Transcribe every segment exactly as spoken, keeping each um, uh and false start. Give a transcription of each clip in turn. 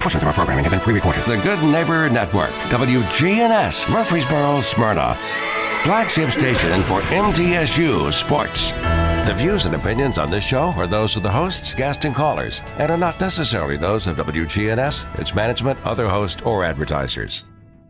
Portions of our programming have been pre-recorded. The Good Neighbor Network, W G N S, Murfreesboro, Smyrna. Flagship station for M T S U Sports. The views and opinions on this show are those of the hosts, guests, and callers, and are not necessarily those of W G N S, its management, other hosts, or advertisers.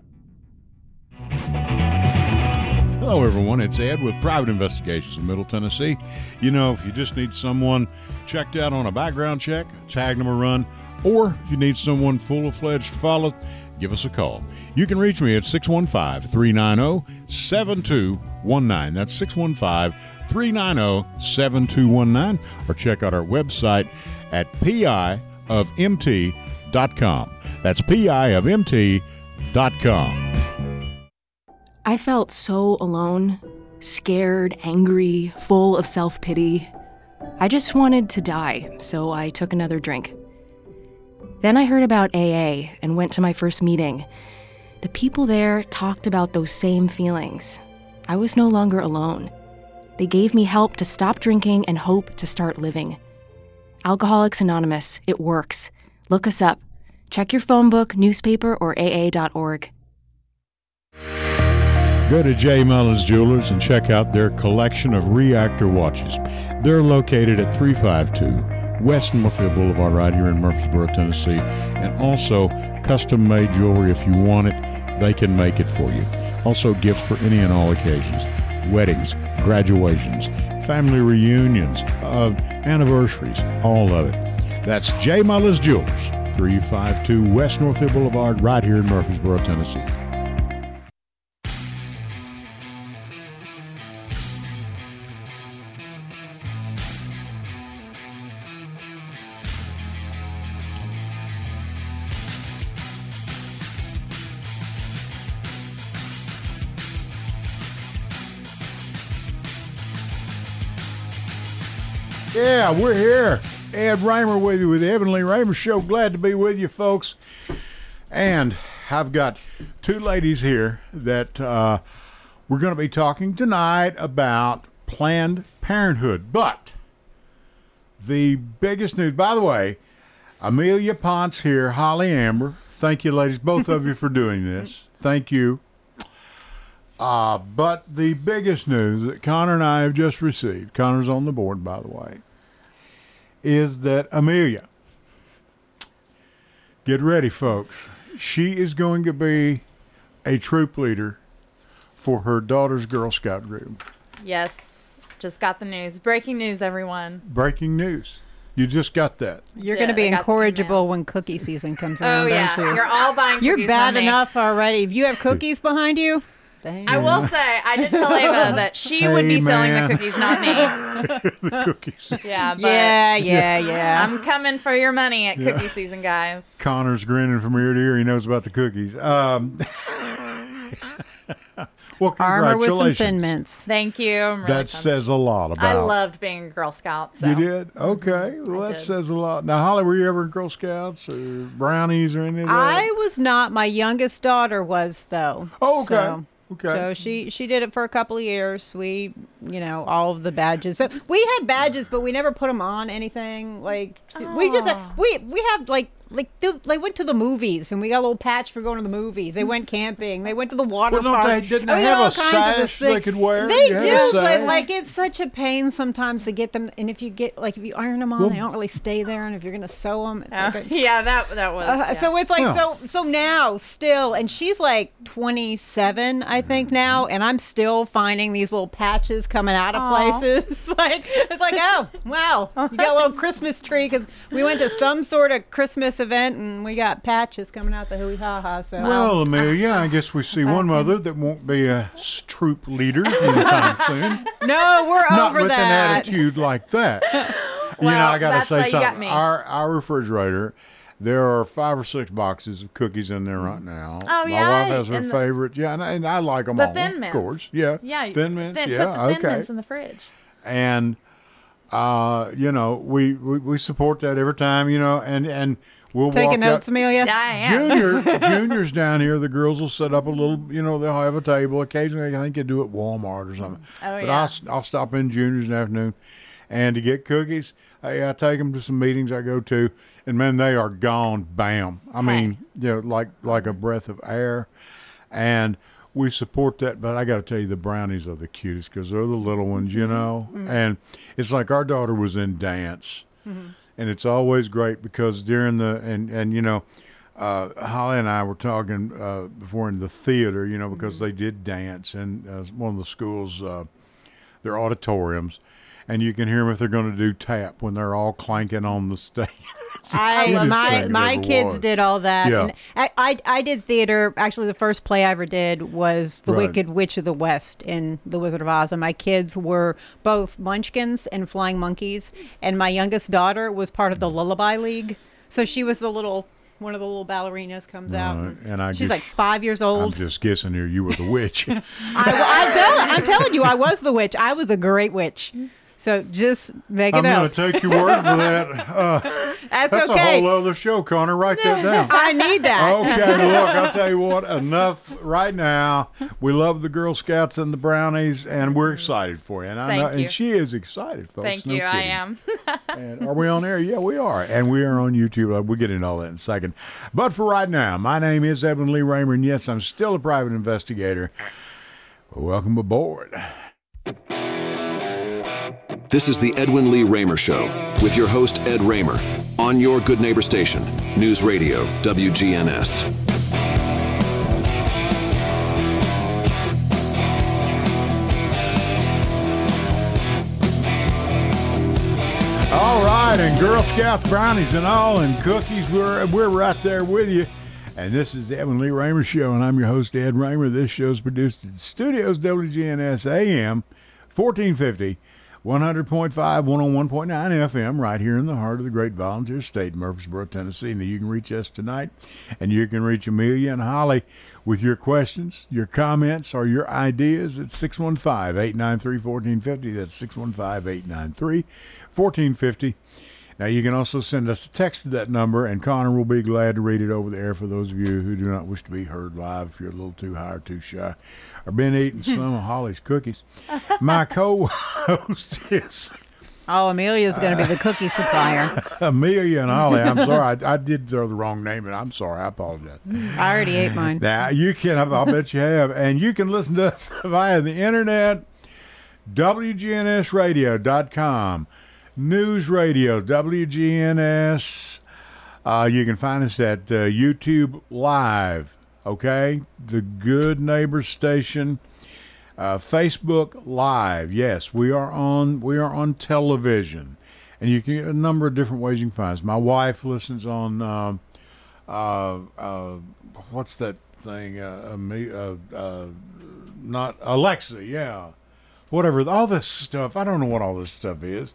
Hello, everyone. It's Ed with Private Investigations in Middle Tennessee. You know, if you just need someone checked out on a background check, tag them a run, or if you need someone full-fledged to follow, give us a call. You can reach me at six one five, three nine zero, seven two one nine. That's six one five, three nine zero, seven two one nine. Or check out our website at P I of M T dot com. That's P I of M T dot com. I felt so alone, scared, angry, full of self-pity. I just wanted to die, so I took another drink. Then I heard about A A and went to my first meeting. The people there talked about those same feelings. I was no longer alone. They gave me help to stop drinking and hope to start living. Alcoholics Anonymous, it works. Look us up. Check your phone book, newspaper, or A A dot org. Go to J. Mullins Jewelers and check out their collection of reactor watches. They're located at three five two West Northfield Boulevard right here in Murfreesboro, Tennessee. And also custom-made jewelry. If you want it, they can make it for you. Also gifts for any and all occasions. Weddings, graduations, family reunions, uh, anniversaries, all of it. That's J. Mullins Jewelers, three five two West Northfield Boulevard right here in Murfreesboro, Tennessee. Yeah, we're here. Ed Raymer with you with the Evan Lee Raymer Show. Glad to be with you, folks. And I've got two ladies here that uh, we're going to be talking tonight about Planned Parenthood. But the biggest news, by the way, Amelia Ponce here, Holly Amber. Thank you, ladies, both of you for doing this. Thank you. Uh, but the biggest news that Connor and I have just received, Connor's on the board, by the way, is that Amelia, get ready, folks, she is going to be a troop leader for her daughter's Girl Scout group. Yes, just got the news. Breaking news, everyone. Breaking news. You just got that. You're going to be incorrigible when cookie season comes around, oh, yeah. don't you? You're all buying cookies. You're bad from me. enough already. If you have cookies behind you, dang. I will say, I did tell Ava that she hey, would be man. selling the cookies, not me. The cookies. Yeah, but yeah, yeah, yeah. I'm coming for your money at yeah. cookie season, guys. Connor's grinning from ear to ear. He knows about the cookies. Um, well, Armor with some congratulations. Thin Mints. Thank you. I'm really that says a lot about. I loved being a Girl Scout. So. You did? Okay. Well, I that did. says a lot. Now, Holly, were you ever in Girl Scouts or brownies or any of that? I was not. My youngest daughter was, though. Oh, okay. So. Okay. So she she did it for a couple of years. We, you know, all of the badges. So we had badges, but we never put them on anything. Like oh. we just we we have like like they, they went to the movies and we got a little patch for going to the movies. They went camping. They went to the water well, park. Don't they, didn't I they mean, all have a kinds of this sash thing. they could wear? They You do, had a but sash? like it's such a pain sometimes to get them. And if you get like if you iron them on, Well, they don't really stay there. And if you're gonna sew them, it's Oh, like a, yeah, that that was. uh, yeah. So it's like Yeah. so so now still, and she's like twenty-seven, I think now, and I'm still finding these little patches coming out of Aw. places. like it's like oh wow, you got a little Christmas tree because we went to some sort of Christmas event and we got patches coming out the hooey ha ha. So Well, Amelia, I guess we see one mother that won't be a s- troop leader anytime soon. no, we're Not over with that. an attitude like that. you know, Well, I got to that's say how you got something. me. Our our refrigerator, there are five or six boxes of cookies in there right now. Oh, My yeah? wife has her And the- favorite. Yeah, and I, and I like them The all. Thin Of Mints. course. Yeah. Yeah, Thin Mints. Thin, yeah. put the Thin okay. Mints in the fridge. and uh, you know, we, we we support that every time. You know, and and we'll Taking walk notes, out. Amelia. Yeah, I am. Junior, juniors down here, the girls will set up a little, you know, they'll have a table. Occasionally, I think they do it at Walmart or something. Oh, but yeah. I'll, I'll stop in juniors in the afternoon. And to get cookies, hey, I take them to some meetings I go to, and man, they are gone, bam. I mean, you know, like like a breath of air. And we support that, but I got to tell you, the brownies are the cutest because they're the little ones, you know. Mm-hmm. And it's like our daughter was in dance, mm-hmm. and it's always great because during the and and you know, uh, Holly and I were talking uh, before in the theater, you know, because mm-hmm. they did dance in uh, one of the schools, uh, their auditoriums. And you can hear them if they're going to do tap when they're all clanking on the stage. I my my kids was. did all that. Yeah. And I, I I did theater. Actually, the first play I ever did was The right. Wicked Witch of the West in The Wizard of Oz. And my kids were both Munchkins and Flying Monkeys. And my youngest daughter was part of the Lullaby League. So she was the little one of the little ballerinas comes out. Uh, and I she's just, like five years old. I'm just guessing here. You were the witch. I, I tell, I'm telling you, I was the witch. I was a great witch. So just make it I'm up. I'm going to take your word for that. Uh, that's, that's okay. a whole other show, Connor. Write that down. I need that. Okay, look, I'll tell you what. Enough right now. We love the Girl Scouts and the Brownies, and we're excited for you. And I Thank know, you. and she is excited, folks. Thank no you. kidding. I am. And are we on air? Yeah, we are. And we are on YouTube. We'll get into all that in a second. But for right now, my name is Edwin Lee Raymer, and yes, I'm still a private investigator. Welcome aboard. This is the Edwin Lee Raymer Show with your host, Ed Raymer, on your Good Neighbor station, News Radio, W G N S. All right, and Girl Scouts, brownies, and all, and cookies, we're, we're right there with you. And this is the Edwin Lee Raymer Show, and I'm your host, Ed Raymer. This show is produced at Studios W G N S A M, fourteen fifty, one hundred point five, one oh one point nine F M, right here in the heart of the great volunteer state, Murfreesboro, Tennessee. Now, you can reach us tonight, and you can reach Amelia and Holly with your questions, your comments, or your ideas at six one five, eight nine three, one four five zero. That's six one five, eight nine three, one four five zero. Now, you can also send us a text to that number, and Connor will be glad to read it over the air for those of you who do not wish to be heard live if you're a little too high or too shy or been eating some of Holly's cookies. My co-host is... Oh, Amelia's going to be the cookie supplier. Amelia and Holly. I'm sorry. I, I did throw the wrong name in. I'm sorry. I apologize. I already ate mine. Now, you can, I'll bet you have. And you can listen to us via the internet, W G N S radio dot com. News Radio, W G N S. Uh, you can find us at uh, YouTube Live, okay? The Good Neighbor Station. Uh, Facebook Live. Yes, we are on we are on television. And you can a number of different ways you can find us. My wife listens on uh, uh, uh, what's that thing? Uh, uh, uh, not Alexa, yeah. Whatever, all this stuff. I don't know what all this stuff is.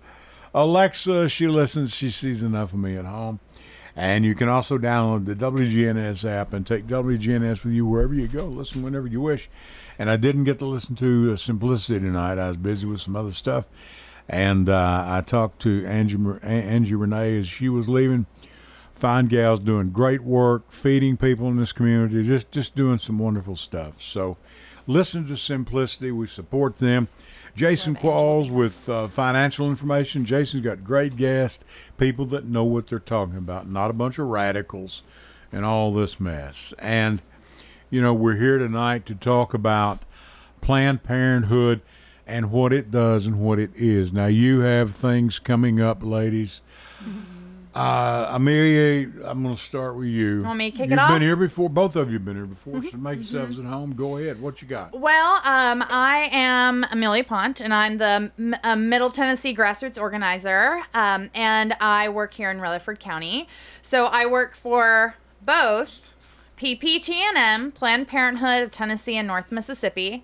Alexa, she listens, she sees enough of me at home. And you can also download the W G N S app and take W G N S with you wherever you go. Listen whenever you wish. And I didn't get to listen to uh, Simplicity tonight. I was busy with some other stuff. And uh, I talked to Angie, Angie Renee as she was leaving. Fine gal's doing great work, feeding people in this community, just, just doing some wonderful stuff. So listen to Simplicity. We support them. Jason Qualls with uh, financial information. Jason's got great guests, people that know what they're talking about, not a bunch of radicals and all this mess. And, you know, we're here tonight to talk about Planned Parenthood and what it does and what it is. Now, you have things coming up, ladies. Mm-hmm. Uh, Amelia, I'm going to start with you. Want me to kick You've it off? been here before. Both of you have been here before, Mm-hmm. so make yourselves mm-hmm. at home. Go ahead. What you got? Well, um, I am Amelia Pont, and I'm the M- uh, Middle Tennessee Grassroots Organizer, um, and I work here in Rutherford County. So I work for both P P T N M, Planned Parenthood of Tennessee and North Mississippi,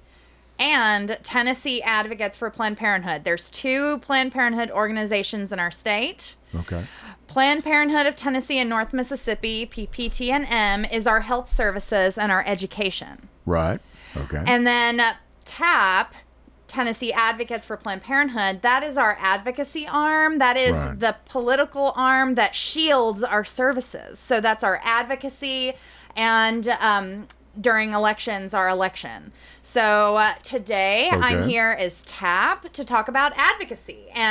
and Tennessee Advocates for Planned Parenthood. There's two Planned Parenthood organizations in our state. Okay. Planned Parenthood of Tennessee and North Mississippi, P P T N M, is our health services and our education. Right. Okay. And then uh, TAP, Tennessee Advocates for Planned Parenthood, that is our advocacy arm. That is Right. the political arm that shields our services. So that's our advocacy and um, during elections, our election. So uh, today Okay. I'm here as TAP to talk about advocacy. And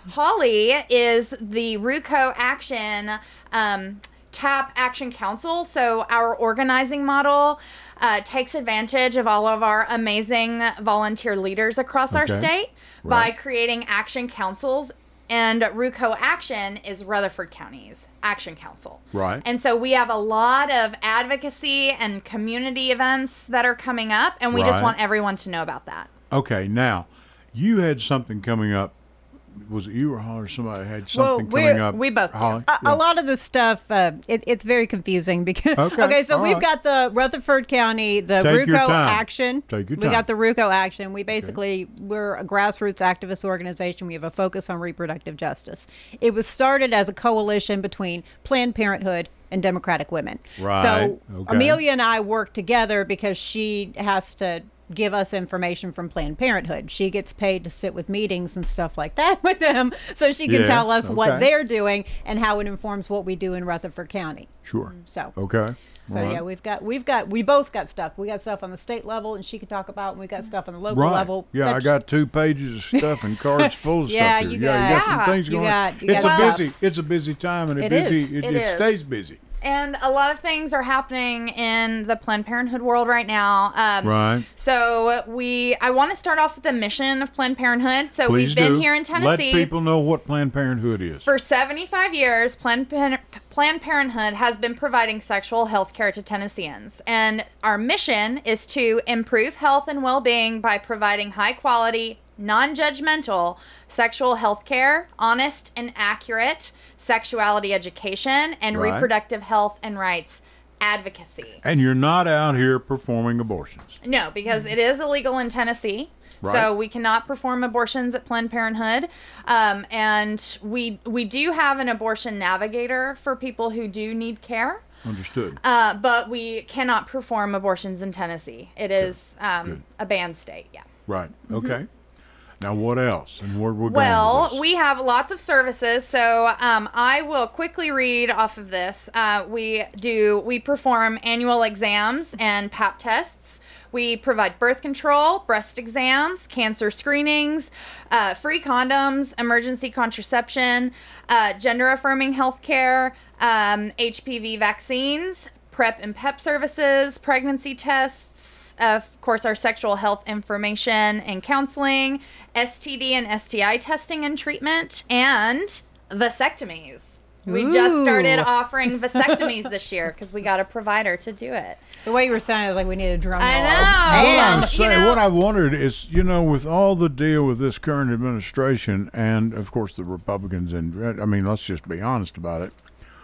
Holly is the RUCO Action um, TAP Action Council. So our organizing model uh, takes advantage of all of our amazing volunteer leaders across our Okay. state Right. by creating action councils. And RUCO Action is Rutherford County's Action Council. Right. And so we have a lot of advocacy and community events that are coming up, and we just Right. want everyone to know about that. Okay, now you had something coming up. Was it you or Holly or somebody had something we're- coming up? we both do. Holly? A, Yeah. a lot of the stuff, uh, it, it's very confusing because. Okay, Okay, so all we've right. got the Rutherford County, the Take your RUCO time. Action. Take your We time. got the RUCO Action. We basically we're a grassroots activist organization. We have a focus on reproductive justice. It was started as a coalition between Planned Parenthood and Democratic Women. Right, So okay. Amelia and I work together because she has to give us information from Planned Parenthood. She gets paid to sit with meetings and stuff like that with them so she can Yes, tell us what okay. they're doing and how it informs what we do in Rutherford County. Sure. So Okay. so All right. yeah, we've got we've got we both got stuff. We got stuff on the state level and she can talk about and we got stuff on the local Right. level. Yeah, I That's- got two pages of stuff and cards full of Yeah, stuff here. you yeah, you got got- some things you going got- on. you It's got a stuff. busy it's a busy time and it, It busy is. it, It it is. stays busy. And a lot of things are happening in the Planned Parenthood world right now. Um, Right. So we, I want to start off with the mission of Planned Parenthood. So Please we've been do. here in Let Tennessee people know what Planned Parenthood is. for seventy-five years. Planned, Pan- Planned Parenthood has been providing sexual health care to Tennesseans. And our mission is to improve health and well-being by providing high-quality, non-judgmental sexual health care, honest and accurate sexuality education, and Right. reproductive health and rights advocacy. And you're not out here performing abortions. No, because it is illegal in Tennessee. Right. So we cannot perform abortions at Planned Parenthood, um, and we we do have an abortion navigator for people who do need care, Understood. uh, but we cannot perform abortions in Tennessee. It is um, a banned state. Yeah. Right. Okay. Now what else? And where we're going with Well, this? we have lots of services, so um, I will quickly read off of this. Uh, we do we perform annual exams and pap tests. We provide birth control, breast exams, cancer screenings, uh, free condoms, emergency contraception, uh, gender affirming health care, um, H P V vaccines, PrEP and PEP services, pregnancy tests, of course, our sexual health information and counseling, S T D and S T I testing and treatment, and vasectomies. We just started Ooh. offering vasectomies this year because we got a provider to do it. The way you were sounding was like we need a drum roll. I know. What Well, I'm you saying, know- what I wondered is, you know, with all the deal with this current administration and, of course, the Republicans, and I mean, let's just be honest about it.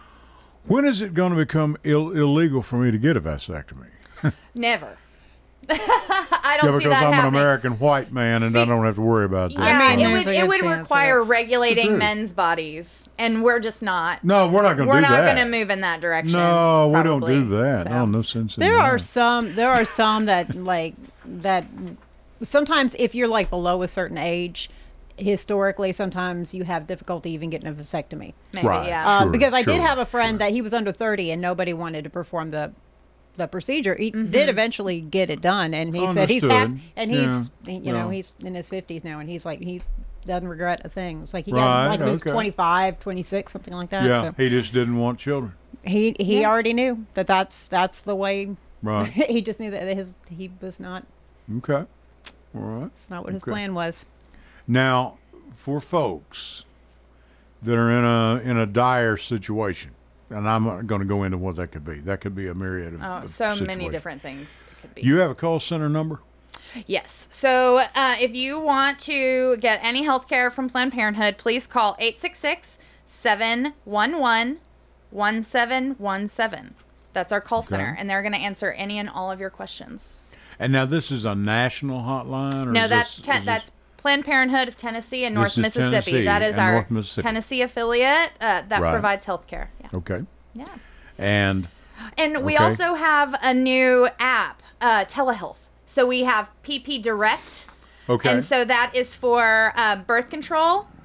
When is it going to become Ill- illegal for me to get a vasectomy? Never. I Yeah, don't see because that I'm happening. an American white man and I don't have to worry about that. Yeah, I mean, it there's would a it good would chance of require it. regulating True. men's bodies, and we're just not. No, we're not going to We're do not that. going to move in that direction. No, we don't probably. do that. So. No, no sense in There that. are some there are some that like that sometimes if you're like below a certain age, historically sometimes you have difficulty even getting a vasectomy. Maybe, Right. yeah. Uh, Sure, because I sure, did have a friend sure. that he was under thirty and nobody wanted to perform the the procedure. He Mm-hmm. did eventually get it done, and he said he's happy, Understood. and he's Yeah, you know well. he's in his fifties now, and he's like he doesn't regret a thing. It's like he Right, got like when he was okay. twenty-five, twenty-six, something like that. Yeah, So he just didn't want children. he he already knew that that's that's the way. Right. He just knew that his he was not Okay. All right. it's not what his Okay. plan was. Now, for folks that are in a in a dire situation, and I'm not going to go into what that could be. That could be a myriad of, Oh, of so many situations. different things it could be. You have a call center number? Yes. So uh, if you want to get any health care from Planned Parenthood, please call eight six six, seven one one, one seven one seven. That's our call center, and they're going to answer any and all of your questions. And now this is a national hotline? Or No, is that's this, te- is this- that's Planned Parenthood of Tennessee and This North is Mississippi. Tennessee That is and our North Mississippi. Tennessee affiliate uh, that Right. provides health care. Yeah. Okay. Yeah. And And we Okay. also have a new app, uh, telehealth. So we have P P Direct. okay. And so that is for uh, birth control.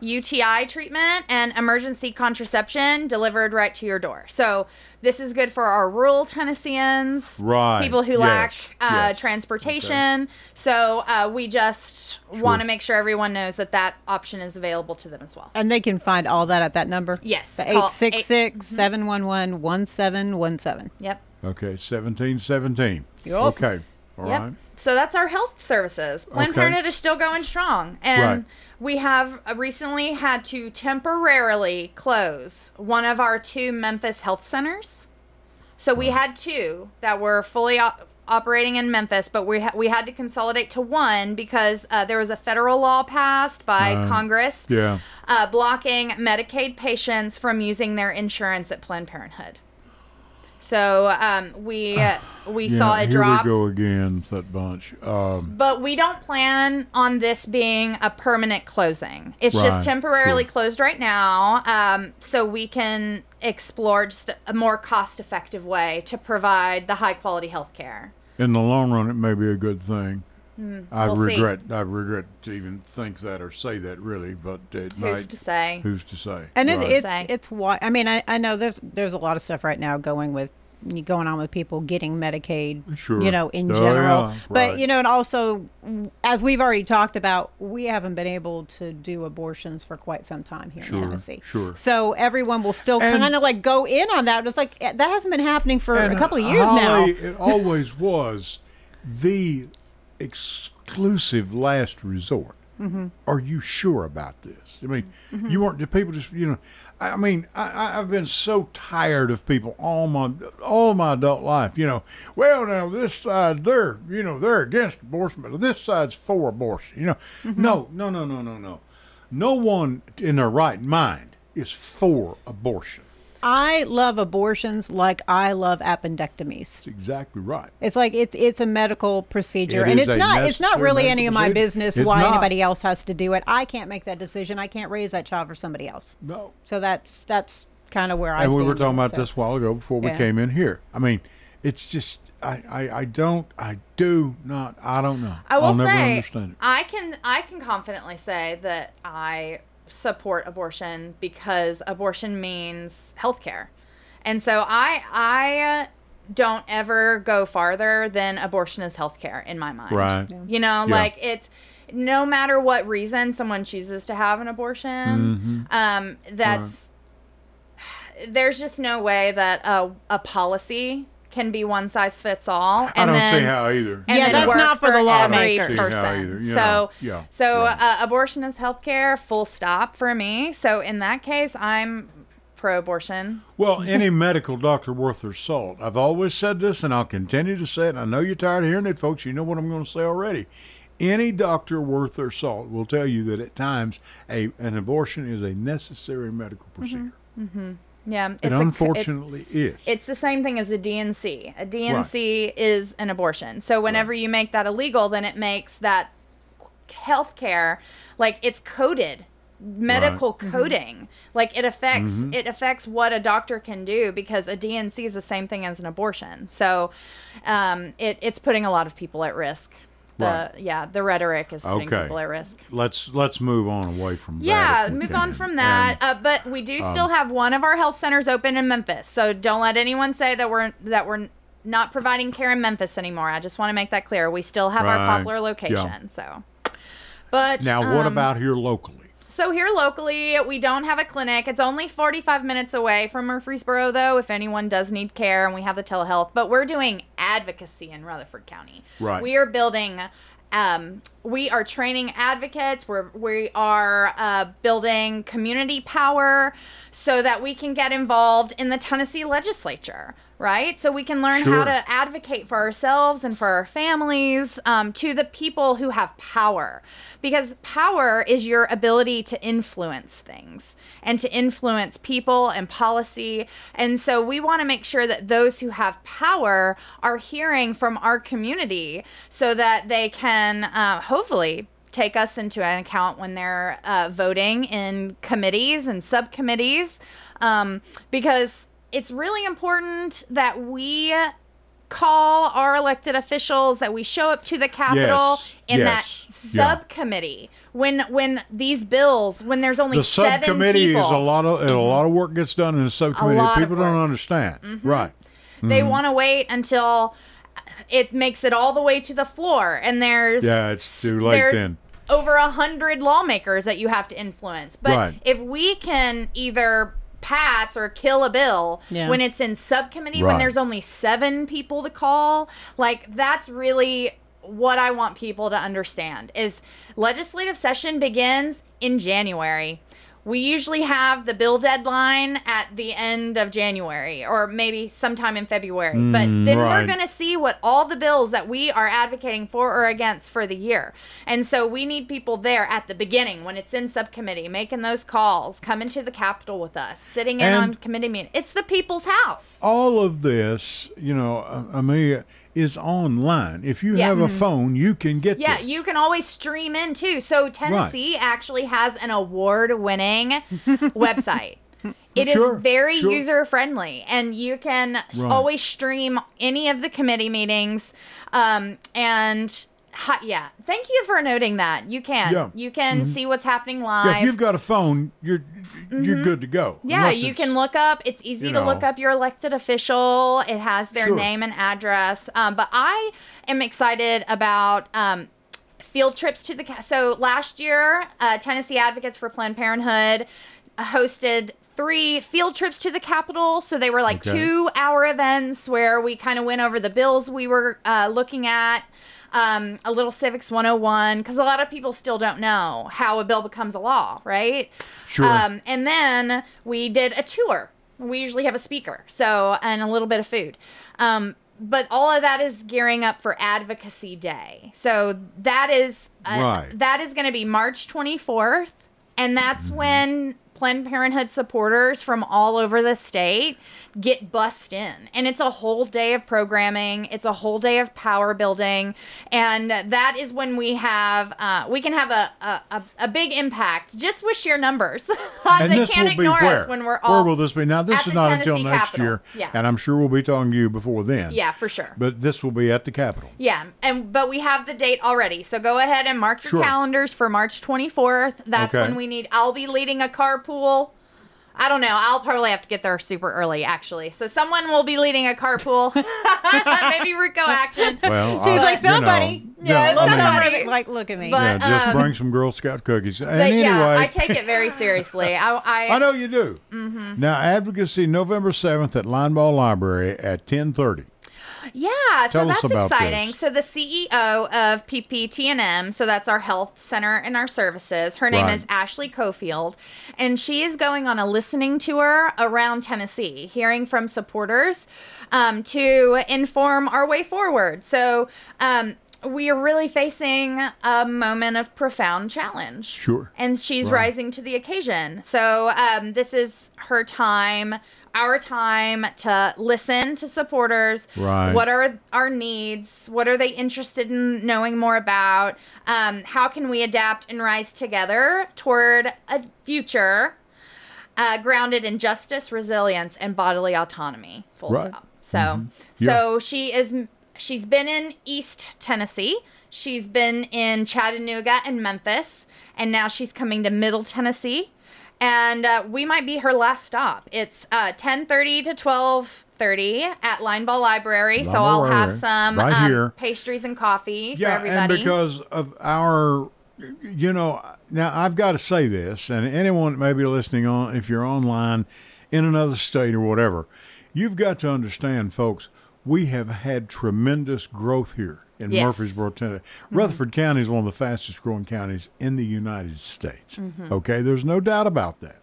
U T I treatment and emergency contraception delivered right to your door. So this is good for our rural Tennesseans, right? People who yes. lack uh, yes. transportation. Okay. So uh, we just sure. want to make sure everyone knows that that option is available to them as well. And they can find all that at that number? Yes. The eight six six, seven one one, one seven one seven. Yep. Okay, seventeen seventeen. Yep. Okay. All yep. right. So that's our health services. Planned okay. Parenthood is still going strong. And right. we have recently had to temporarily close one of our two Memphis health centers. So we right. had two that were fully op- operating in Memphis, but we, ha- we had to consolidate to one because uh, there was a federal law passed by uh, Congress yeah. uh, blocking Medicaid patients from using their insurance at Planned Parenthood. So um, we uh, we yeah, saw a drop. Here we go again, that bunch. Um, but we don't plan on this being a permanent closing. It's right, just temporarily sure. closed right now, um, so we can explore just a more cost-effective way to provide the high-quality health care. In the long run, it may be a good thing. Mm, I we'll regret. see. I regret to even think that or say that, really. But it who's might, to say? Who's to say? And right. it's it's, it's why. I mean, I, I know there's there's a lot of stuff right now going with going on with people getting Medicaid. Sure. You know, in oh, general. Yeah, but right. you know, and also, as we've already talked about, we haven't been able to do abortions for quite some time here sure, in Tennessee. Sure. So everyone will still And- kind of like go in on that. It's like that hasn't been happening for And a couple of years Holly, now. It always was the exclusive last resort. Mm-hmm. Are you sure about this? I mean, mm-hmm. you weren't. Do people just you know? I mean, I, I've been so tired of people all my all my adult life. You know, well now this side they're you know they're against abortion, but this side's for abortion. You know, mm-hmm. no, no, no, no, no, no. No one in their right mind is for abortion. I love abortions like I love appendectomies. That's exactly right. It's like it's it's a medical procedure, It and is it's a not it's not necessary really any of medical my procedure. business It's why not. anybody else has to do it. I can't make that decision. I can't raise that child for somebody else. No. So that's that's kind of where I And stand. we were talking about so. this a while ago before we Yeah. came in here. I mean, it's just I, I, I don't I do not I don't know. I will I'll never say understand it. I can I can confidently say that I support abortion because abortion means healthcare. And so I I don't ever go farther than abortion is healthcare in my mind. Right. Yeah. You know, Yeah. like it's no matter what reason someone chooses to have an abortion, Mhm. um, that's there's just no way that a, a policy can be one size fits all. I And don't then, see how either. and Yeah, then that's work not for the every lawmakers. See how person. either, you so, know, yeah, so right. uh, abortion is healthcare, full stop for me. So in that case, I'm pro-abortion. Well, any medical doctor worth their salt. I've always said this, and I'll continue to say it. And I know you're tired of hearing it, folks. You know what I'm going to say already. Any doctor worth their salt will tell you that at times a an abortion is a necessary medical procedure. Mm-hmm. Yeah, It it's unfortunately a, it's, is. It's the same thing as a D N C. A D N C right. is an abortion. So whenever right. you make that illegal, then it makes that healthcare like it's coded. Medical right. coding, mm-hmm. like it affects mm-hmm. it affects what a doctor can do because a D N C is the same thing as an abortion. So, um, it it's putting a lot of people at risk. The right. yeah, the rhetoric is putting okay. people at risk. Let's let's move on away from yeah, that. Yeah, move can. on from that. And, uh, but we do um, still have one of our health centers open in Memphis. So don't let anyone say that we're that we're not providing care in Memphis anymore. I just want to make that clear. We still have right. our Poplar location. Yeah. So, but now what um, about here locally? So here locally, we don't have a clinic. It's only forty-five minutes away from Murfreesboro, though, if anyone does need care, and we have the telehealth. But we're doing advocacy in Rutherford County. Right. We are building, um, we are training advocates. We're, we are uh, building community power so that we can get involved in the Tennessee legislature. Right? So we can learn sure. how to advocate for ourselves and for our families, um, to the people who have power. Because power is your ability to influence things and to influence people and policy. And so we want to make sure that those who have power are hearing from our community so that they can uh, hopefully take us into an account when they're uh, voting in committees and subcommittees. Um, because it's really important that we call our elected officials, that we show up to the Capitol Yes, in yes, that yeah. subcommittee. When when these bills, when there's only The seven subcommittee people, is a lot of a lot of work gets done in the subcommittee that lot of people don't work. understand. Right. they Mm-hmm. want to wait until it makes it all the way to the floor, and there's Yeah, it's too late there's then. over a hundred lawmakers that you have to influence. But Right. if we can either pass or kill a bill Yeah. when it's in subcommittee, Right. when there's only seven people to call, like that's really what I want people to understand is legislative session begins in January. We usually have the bill deadline at the end of January or maybe sometime in February. but then Mm, right. we're going to see what all the bills that we are advocating for or against for the year. And so we need people there at the beginning when it's in subcommittee, making those calls, coming to the Capitol with us, sitting in And- on committee meeting. It's the people's house. All of this, you know, uh, Amelia, is online. If you Yeah. have a phone, you can get Yeah, there. you can always stream in too. So Tennessee actually has an award-winning website. It is Sure, very sure. user-friendly, and you can s- Right. always stream any of the committee meetings. Um, and hi, yeah, thank you for noting that. You can, Yeah. you can see what's happening live. Yeah, if you've got a phone, you're you're good to go. Yeah, Unless you it's- can look up. It's easy you to look know. up your elected official. It has their Sure. name and address. Um, but I am excited about um, field trips to the. Ca- So last year, uh, Tennessee Advocates for Planned Parenthood hosted three field trips to the Capitol. So they were like Okay. two-hour events where we kind of went over the bills we were uh, looking at. Um, a little Civics one oh one, because a lot of people still don't know how a bill becomes a law, right? Sure. Um, and then we did a tour. We usually have a speaker, so and a little bit of food. Um, but all of that is gearing up for Advocacy Day. So that is uh, Right. that is going to be March twenty-fourth, and that's Mm-hmm. when Planned Parenthood supporters from all over the state get bussed in. And it's a whole day of programming. It's a whole day of power building. And that is when we have, uh, we can have a, a, a, a big impact just with sheer numbers. And they this can't will be ignore where? us when we're all. Where will this be? Now, this at is the not until Tennessee next Capitol. year, Yeah. and I'm sure we'll be talking to you before then. Yeah, for sure. But this will be at the Capitol. Yeah, and but we have the date already. So go ahead and mark your Sure. calendars for March twenty-fourth. That's Okay. when we need I'll be leading a carpool. I don't know. I'll probably have to get there super early, actually. So someone will be leading a carpool. Maybe Ruco action. Well, She's I- like, you know, somebody. Yeah, I mean, somebody. Like, look at me. But- yeah, just um, bring some Girl Scout cookies. And But anyway, yeah, I take it very seriously. I, I, I know you do. Mm-hmm. Now, Advocacy November seventh at Lineball Library at ten thirty. Yeah, so Tell us that's about exciting. this. So the C E O of P P T N M, so that's our health center and our services, her name Right. is Ashley Cofield, and she is going on a listening tour around Tennessee, hearing from supporters um, to inform our way forward. So um, we are really facing a moment of profound challenge. Sure. And she's Right. rising to the occasion. So um, this is her time, our time to listen to supporters. Right. What are our needs? What are they interested in knowing more about? Um, how can we adapt and rise together toward a future uh, grounded in justice, resilience, and bodily autonomy? Full Right. stop. So, Yeah. so she is. She's been in East Tennessee. She's been in Chattanooga and Memphis, and now she's coming to Middle Tennessee. And uh, we might be her last stop. It's uh, ten thirty to twelve thirty at Lineball Library. so Lineball I'll have Library, some right um, here. pastries and coffee Yeah, for everybody. and because of our, you know, now I've got to say this, and anyone that may be listening on, if you're online in another state or whatever, you've got to understand, folks, we have had tremendous growth here in Yes. Murfreesboro, Tennessee. Rutherford County is one of the fastest growing counties in the United States. Okay, there's no doubt about that.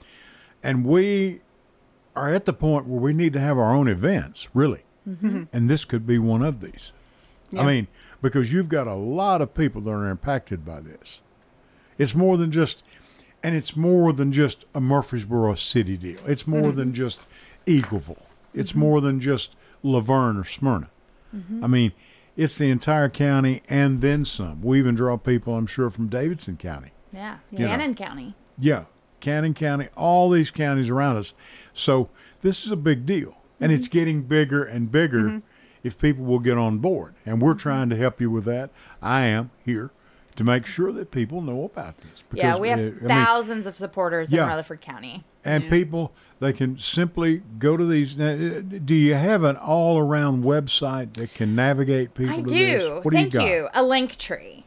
And we are at the point where we need to have our own events, really. And this could be one of these. I mean, because you've got a lot of people that are impacted by this. It's more than just, and it's more than just a Murfreesboro city deal. It's more than just Eagleville. It's more than just Laverne or Smyrna. I mean, it's the entire county and then some. We even draw people, I'm sure, from Davidson County. yeah, you know. Cannon County. Yeah, Cannon County, all these counties around us. So this is a big deal, and it's getting bigger and bigger if people will get on board. And we're trying to help you with that. I am here to make sure that people know about this. Because, Yeah, we have uh, I mean, thousands of supporters yeah. in Rutherford County. and people, they can simply go to these. now, Do you have an all-around website that can navigate people I to do. this? What do Thank you got? you. A link tree.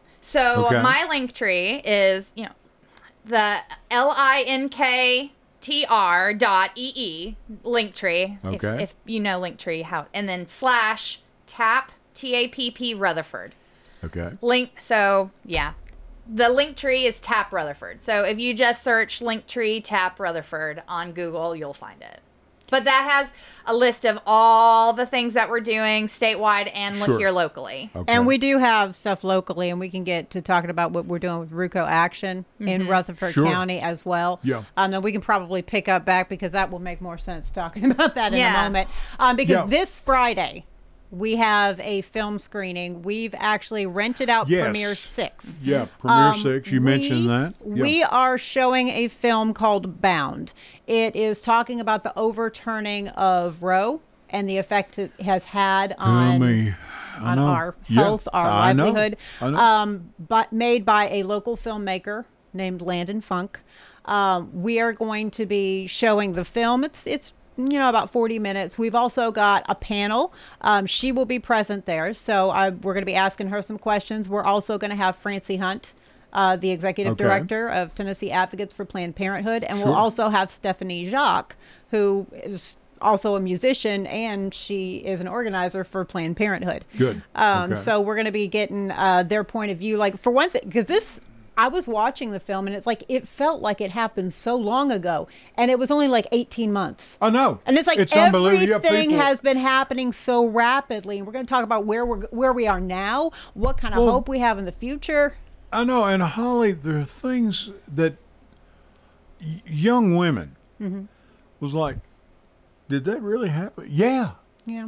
So Okay. my link tree is, you know, the L I N K T R dot E E link tree. If, Okay. if you know link tree, how, and then slash tap T A P P Rutherford. Okay. Link. So yeah, the link tree is Tap Rutherford. So if you just search link tree Tap Rutherford on Google, you'll find it. But that has a list of all the things that we're doing statewide and Sure. here locally. Okay. And we do have stuff locally, and we can get to talking about what we're doing with RUCO Action in Rutherford Sure. County as well. Yeah. Um, then we can probably pick up back because that will make more sense talking about that in Yeah. a moment. Um, because Yeah. this Friday, we have a film screening. We've actually rented out Yes. Premiere Six. Yeah, Premiere Um, Six. You we- mentioned that. Yeah. We are showing a film called Bound. It is talking about the overturning of Roe and the effect it has had on me. I on know. our Yeah. health, our I know. livelihood. I know. Um, but made by a local filmmaker named Landon Funk. Um, we are going to be showing the film. It's it's you know about forty minutes. We've also got a panel. Um, she will be present there, so I, we're going to be asking her some questions. We're also going to have Francie Hunt, uh, the executive Okay. director of Tennessee Advocates for Planned Parenthood, and Sure. we'll also have Stephanie Jacques, who is also a musician, and she is an organizer for Planned Parenthood. Good. Um, Okay. So we're going to be getting uh, their point of view. Like, for one thing, because this, I was watching the film, and it's like, it felt like it happened so long ago, and it was only like eighteen months. I know. And it's like It's unbelievable. Yeah, everything people- has been happening so rapidly. And we're going to talk about where we're where we are now, what kind of Well- hope we have in the future. I know, and Holly, there are things that y- young women Mm-hmm. was like, did that really happen? Yeah. Yeah,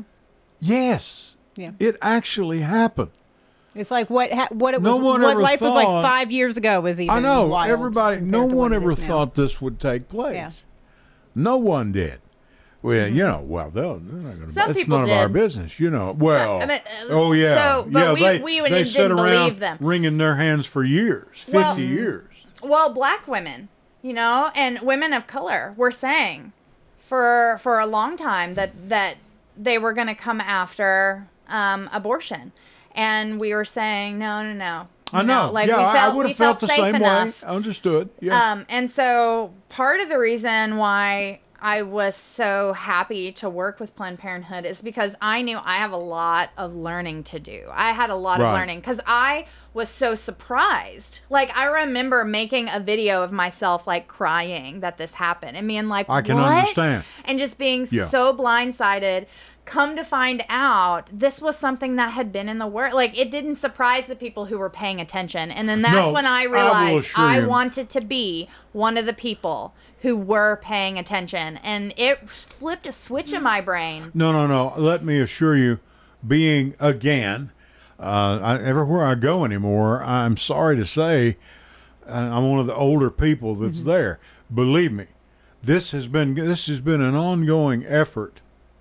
Yes. yeah. It actually happened. It's like what ha- what it No was. one what ever life was like thought- five years ago was even. I know. wild Everybody, compared no to one what it ever is now. thought this would take place. Yeah. No one did. Well, Mm-hmm. you know, well, they'll, they're not going to. Some It's people none of our did. business, you know. Well, I mean, uh, oh yeah, so, but yeah. we- they we would- they didn't sat around believe them. wringing their hands for years, fifty Well- years. Well, black women, you know, and women of color were saying for for a long time that that they were going to come after um, abortion, and we were saying no, no, no. I You know. like yeah, we I- felt, I would we have felt, the safe same enough. way. Understood. Yeah. Um, and so part of the reason why I was so happy to work with Planned Parenthood is because I knew I have a lot of learning to do. I had a lot Right. of learning because I was so surprised. Like, I remember making a video of myself, like, crying that this happened and being like, I can "What?" understand. And just being Yeah. so blindsided. Come to find out, this was something that had been in the work. Like, it didn't surprise the people who were paying attention. And then that's No, when I I will realized assure I, you. wanted to be one of the people who were paying attention. And it flipped a switch in my brain. No, no, no. Let me assure you, being again, uh, I, everywhere I go anymore, I'm sorry to say, uh, I'm one of the older people that's Mm-hmm. there. Believe me, this has been this has been an ongoing effort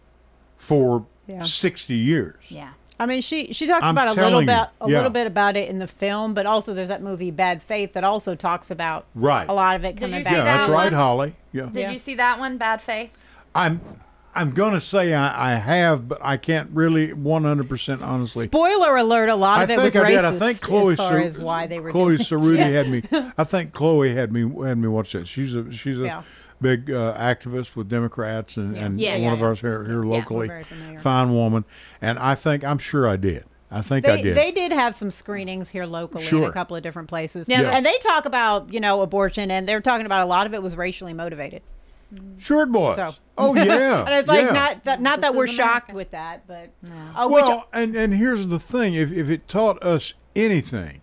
for Yeah. sixty years. Yeah. I mean, she she talks I'm about a little telling you, bit a yeah. little bit about it in the film, but also there's that movie Bad Faith that also talks about Right. a lot of it Did coming you back. see Yeah, that that's right, one? Holly. Yeah, Did Yeah. you see that one, Bad Faith? I'm I'm gonna say I, I have, but I can't really one hundred percent honestly. Spoiler alert: a lot I of it think was I racist did. I think Chloe as far Cer- as why they were Chloe doing it. Cerruti Yeah. had me. I think Chloe had me had me watch that. She's a she's a Yeah. big uh, activist with Democrats and, and Yes. one of Yeah. ours here, here locally. very familiar. Fine woman, and I think I'm sure I did. I think I They, did. they did have some screenings here locally in Sure. a couple of different places. Now, Yeah. And they talk about, you know, abortion, and they're talking about a lot of it was racially motivated. sure it was. So- Oh yeah. And it's like yeah. not that not This that we're is shocked America. with that, but oh, Well, which and and here's the thing: if if it taught us anything,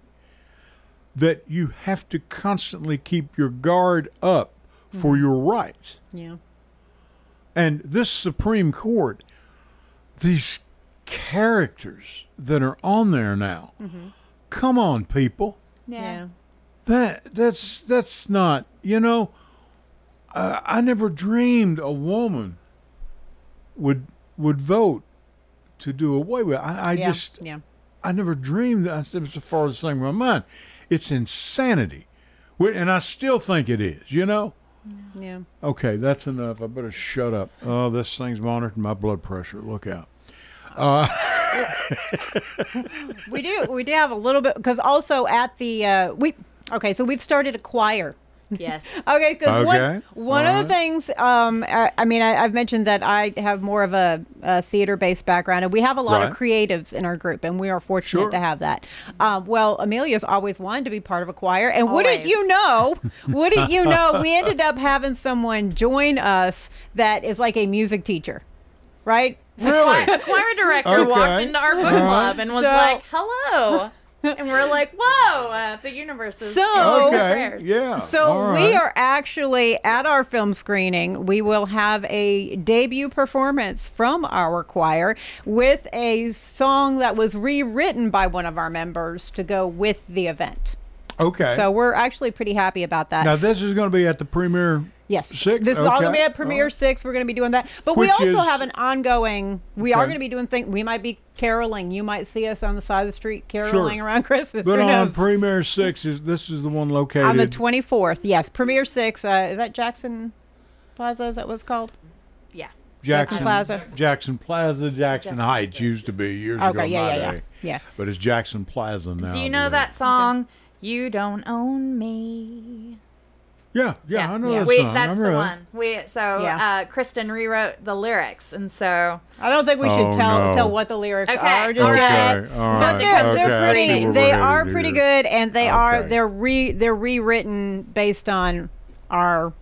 that you have to constantly keep your guard up for your rights. yeah. And this Supreme Court, these characters that are on there now, come on, people. Yeah. That that's that's not, you know, uh, I never dreamed a woman would would vote to do away with. I, I Yeah, just, yeah. I never dreamed that. It was the farthest thing from my mind. It's insanity, Wh- and I still think it is. You know. Yeah. Okay, that's enough. I better shut up. Oh, this thing's monitoring my blood pressure. Look out. We do. We do have a little bit because also at the uh, we. Okay, so we've started a choir. Yes. Okay, because Okay, one, one all of the things, um, I, I mean, I, I've mentioned that I have more of a, a theater-based background, and we have a lot Right. of creatives in our group, and we are fortunate Sure. to have that. Um, well, Amelia's always wanted to be part of a choir, and wouldn't Always. you know, wouldn't you know, we ended up having someone join us that is like a music teacher, right? Really? The choir director Okay. walked into our book club and was So- like, hello. And we're like, whoa, uh, the universe is So- answering Okay. prayers. Yeah. So all we right. are actually at our film screening. We will have a debut performance from our choir with a song that was rewritten by one of our members to go with the event. Okay. So we're actually pretty happy about that. now this is going to be at the premiere. Yes. Six? This is all going to Okay. be at Premiere All right. six. We're going to be doing that. But we Which also is- have an ongoing, we are Okay. going to be doing things. We might be caroling. You might see us on the side of the street caroling Sure. around Christmas. But Who on knows? Premiere Six is this is the one located. On the twenty-fourth, yes. Premiere six. Uh, is that Jackson Plaza? Is that what it's called? Yeah. Jackson Plaza. Jackson Plaza, Jackson Heights used to be years ago. Okay, yeah, my yeah, yeah. day. Yeah. But it's Jackson Plaza now. Do you I know believe. that song, You Don't Own Me? Yeah, yeah, I know yeah. that We, song. that's I the remember one. We so Yeah. uh, Kristen rewrote the lyrics, and so I don't think we should Oh, tell no. tell what the lyrics Okay, are. Just all that. right. Okay, all But right. they're, okay, they're I see pretty. where They we're are headed pretty here. good, and they are Okay. they're re they're rewritten based on our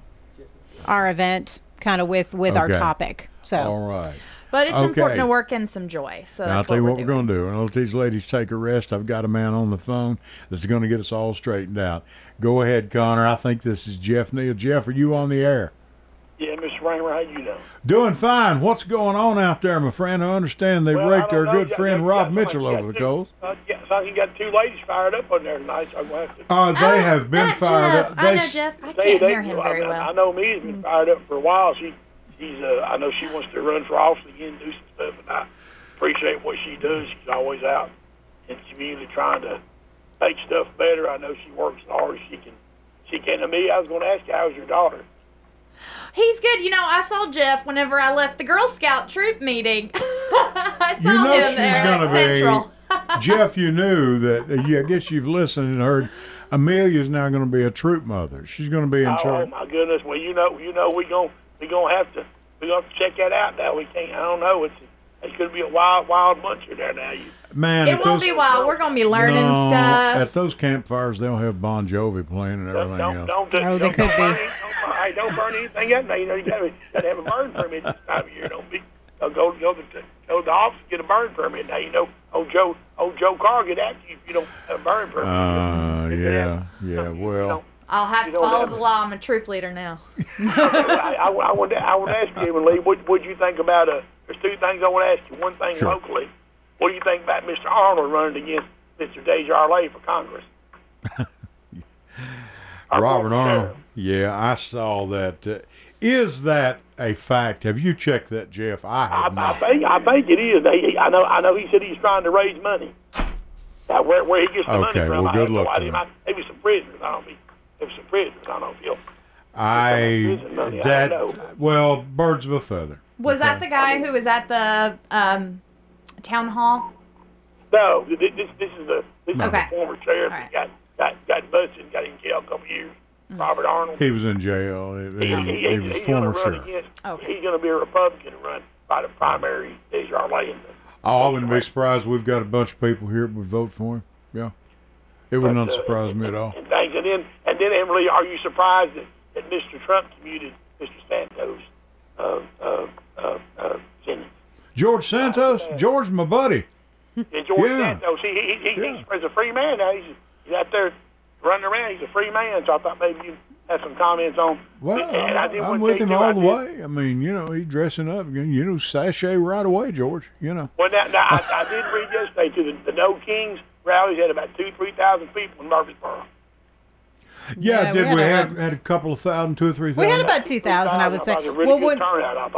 our event, kind of with with our Okay. topic. So All right. but it's Okay. important to work in some joy. So Now, I'll that's tell you what what we're we're doing. going to do. And I'll let these ladies take a rest. I've got a man on the phone that's going to get us all straightened out. Go ahead, Connor. I think this is Jeff Neal. Jeff, are you on the air? Yeah, Mister Raymer, how you doing? Doing fine. What's going on out there, my friend? I understand they Well, I raped don't our know. good You- friend you Rob got- Mitchell you got over the two- coast. Uh, yeah, so you got two ladies fired up on there tonight, so I'm going to have to... Uh, they have been Not fired Jeff. up. I They know s- Jeff. I They- can't they- hear him I- very I, well. I know Mia's been fired up for a while. She, she's, uh, I know she wants to run for office again, do some stuff, and I appreciate what she does. She's always out in the community trying to make stuff better. I know she works hard. She can, she can. To me, I was going to ask you, how's your daughter? He's good. You know, I saw Jeff whenever I left the Girl Scout troop meeting. I saw You know him she's there going at to Central. be. Jeff, you knew that. Uh, you, I guess you've listened and heard. Amelia's now going to be a troop mother. She's going to be in Oh, charge. my goodness! Well, you know, you know, we gon' we gonna have to we gonna have to check that out now. We can't. I don't know. It's it's gonna be a wild wild bunch in there now. You Man, It at won't those, be wild. We're going to be learning no, stuff. At those campfires, they'll have Bon Jovi playing and everything don't else. don't don't, Oh, they don't, could don't, burn, be. any- don't, burn- hey, don't burn anything up now. You know you gotta, gotta have a burn permit this time of year. Don't be uh, go go to go to the office get a burn permit now. You know, old Joe old Joe Carr get after you if you don't have a burn permit. Uh, yeah, yeah. You Well, know, I'll have You to don't follow have- the law. I'm a troop leader now. I, I, I want to I want to ask you, Evan Lee, what what you think about uh? There's two things I want to ask you. One thing Sure. locally. What do you think about Mister Arnold running against Mister Desjardins for Congress? Our Robert former Arnold. sheriff. Yeah, I saw that. Uh, is that a fact? Have you checked that, Jeff? I I, have I not. think I think it is. He, I know I know he said he's trying to raise money. Now, where where he gets the Okay, money from? well, I good have no luck to idea. him. I- Maybe some prisoners. I don't know. Maybe some prisoners. I don't know. He'll- I Prison money, I that don't know. well, birds of a feather. Was that the guy who was at the um, town hall? No, this this, this is a this is Okay. a former sheriff All right. that got got got busted and got in jail a couple years. Robert Arnold. He was in jail. He, he, He, he, he was he's former going to run sheriff. against. Okay. He's going to be a Republican and run by the primary Desjardins. Oh, I wouldn't be surprised. We've got a bunch of people here that would vote for him. Yeah, it would not But, uh, surprise me at all. And things, and then and then Emily, are you surprised that, that Mister Trump commuted Mister Santos' uh, uh, uh, uh, sentence? George Santos, George, my buddy. And George Yeah. Santos, he, he, he, Yeah. he's, he's a free man now. He's, he's out there running around. He's a free man. So I thought maybe you had some comments on. Well, and I did I'm want to with tell him you, too, I all the did- way. I mean, you know, he's dressing up, you know, sashay right away, George. You know. Well, now, now I, I did read yesterday to the, the No Kings rallies had about two, three thousand people in Murfreesboro. Yeah, Yeah, did we we had had, had a couple of thousand, two or three We thousand? had about two thousand, I would say. That was a really Well, good when, turnout, I thought. For,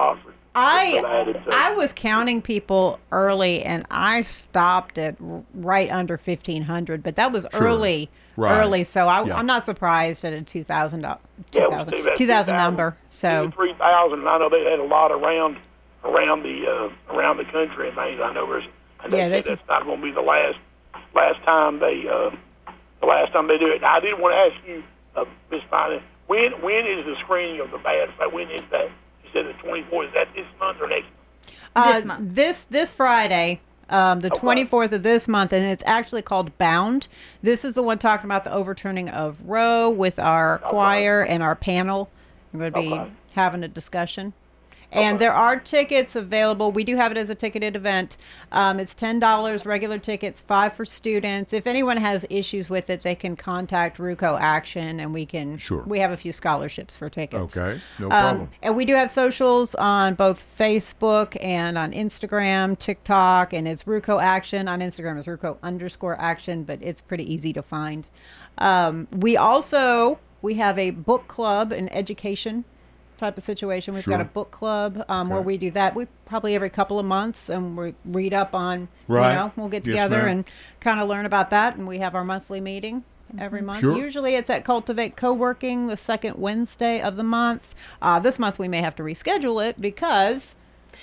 I I was counting people early, and I stopped at right under fifteen hundred. But that was Sure. early, Right. early. So I, Yeah. I'm not surprised at a two thousand Yeah, two thousand number. So three thousand. I know they had a lot around around the uh, around the country and things. I know there's. And Yeah, they they said that's not going to be the last last time they uh, the last time they do it. Now, I did want to ask you, uh, Miz Fine, when when is the screening of the Bad Fight? When is that? You said the twenty-fourth. Is that this month or next month? This uh, month. this this Friday, um, the Okay. twenty-fourth of this month, and it's actually called Bound. This is the one talking about the overturning of Roe with our choir and our panel. We're going to be Okay. having a discussion. And there are tickets available. We do have it as a ticketed event. Um, it's ten dollars regular tickets, five for students. If anyone has issues with it, they can contact RUCO Action, and we can. Sure. We have a few scholarships for tickets. Okay, no Um, problem. and we do have socials on both Facebook and on Instagram, TikTok, and it's RUCO Action. On Instagram, it's RUCO underscore Action, but it's pretty easy to find. Um, we also we have a book club, an education type of situation. We've Sure. got a book club um, where Okay. we do that. We probably every couple of months, and we read up on. Right. You know, we'll get Yes, together ma'am. and kind of learn about that. And we have our monthly meeting every month. Sure. Usually, it's at Cultivate Co-working the second Wednesday of the month. Uh, this month we may have to reschedule it because.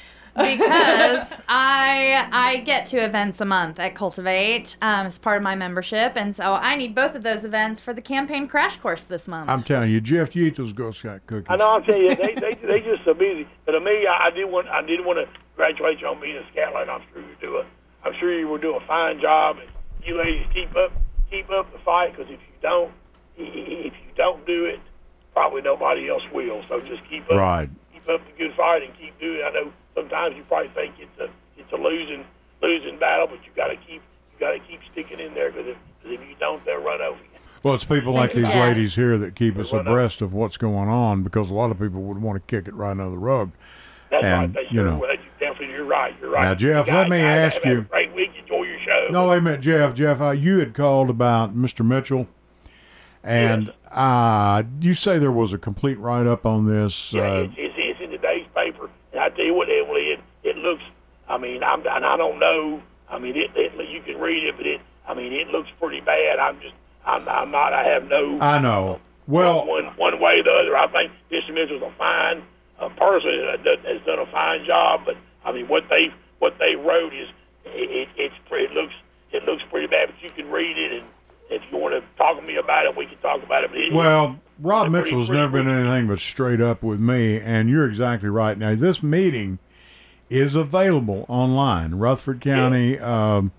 because I I get two events a month at Cultivate um, as part of my membership, and so I need both of those events for the campaign crash course this month. I'm telling you, Jeff, you eat those Girl Scout cookies. I know. I'm telling you, they they they just so busy. But to me, I, I did want I did want to congratulate you on being a scout. Like I'm sure you do a I'm sure you will do a fine job, and you ladies keep up keep up the fight. Because if you don't if you don't do it, probably nobody else will. So just keep up Right. keep up the good fight and keep doing it. I know sometimes you probably think it's a it's a losing losing battle, but you got to keep you got to keep sticking in there because if, 'cause if you don't, they'll run over you. Well, it's people like these Yeah. ladies here that keep us Well, no. abreast of what's going on, because a lot of people would want to kick it right under the rug. That's And, right. They you sure know. will. You definitely, you're right. You're right. Now, Jeff, You let guys- me guys ask have had you- a great week. Enjoy your show. No, wait a minute, Jeff. Jeff, uh, you had called about Mister Mitchell, and Yes. uh, you say there was a complete write-up on this. Yeah, Uh, it's, it's, it's in today's paper, and I tell you what, Emily, it it looks. I mean, I'm and I don't know. I mean, it, it you can read it, but it. I mean, it looks pretty bad. I'm just. I'm, I'm not. I have no. I know. Well, one one way or the other. I think Mister Mitchell's a fine uh, person and has has done a fine job. But I mean, what they what they wrote is it, it it's pretty, it looks it looks pretty bad. But you can read it, and if you want to talk to me about it, we can talk about it. But it, Well, Rob it's pretty- Mitchell's pretty never been weak. anything but straight up with me, and you're exactly right. Now, this meeting is available online. Rutherford County um,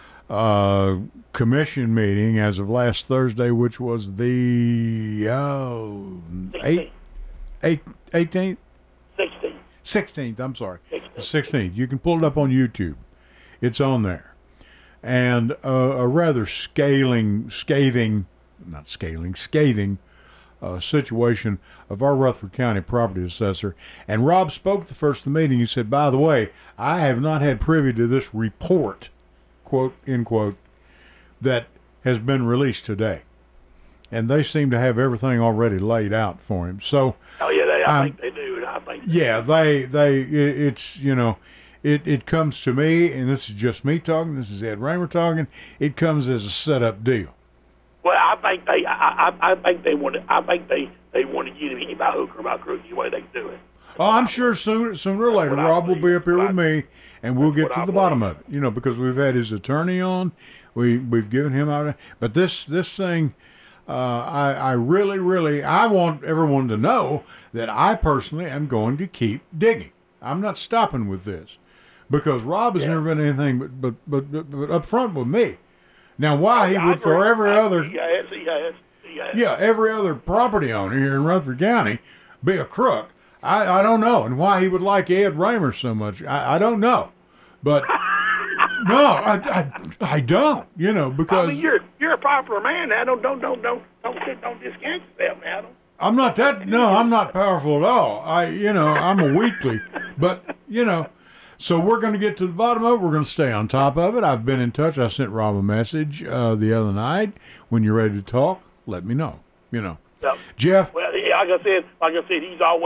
uh, Commission meeting as of last Thursday, which was the oh, eight, eight, eighteenth? sixteen. sixteenth, I'm sorry. The sixteenth. You can pull it up on YouTube. It's on there. And uh, a rather scaling, scathing, not scaling, scathing uh, situation of our Rutherford County property assessor. And Rob spoke the first of the meeting. He said, by the way, I have not had privy to this report, quote, end quote, that has been released today. And they seem to have everything already laid out for him. So, Oh yeah, they, I Um, think they do. And I think yeah, they they it, it's you know, it it comes to me, and this is just me talking. This is Ed Raymer talking. It comes as a setup deal. Well, I think they. I, I, I think they want to. I think they. They want to get him by hook or by crook. The way they can do it. Oh, I'm sure sooner sooner or later what I Rob will be believe. up here with me, and we'll That's get what to I the bottom believe. of it. You know, because we've had his attorney on, we we've given him out. But this this thing, uh, I I really really I want everyone to know that I personally am going to keep digging. I'm not stopping with this, because Rob has Yeah. never been anything but but but, but, but up front with me. Now, why he I would for agree. every I- other He has. He has. He has. yeah, every other property owner here in Rutherford County be a crook. I, I don't know. And why he would like Ed Raymer so much, I, I don't know. But, no, I, I, I don't, you know, I because mean, you're you're a popular man now. Don't don't don't don't don't don't, don't discount yourself now. Don't. I'm not that, no, I'm not powerful at all. I, you know, I'm a weakly. But, you know, so we're going to get to the bottom of it. We're going to stay on top of it. I've been in touch. I sent Rob a message uh, the other night. When you're ready to talk, let me know, you know. No. Jeff, Well, yeah, like I said, like I said, he's always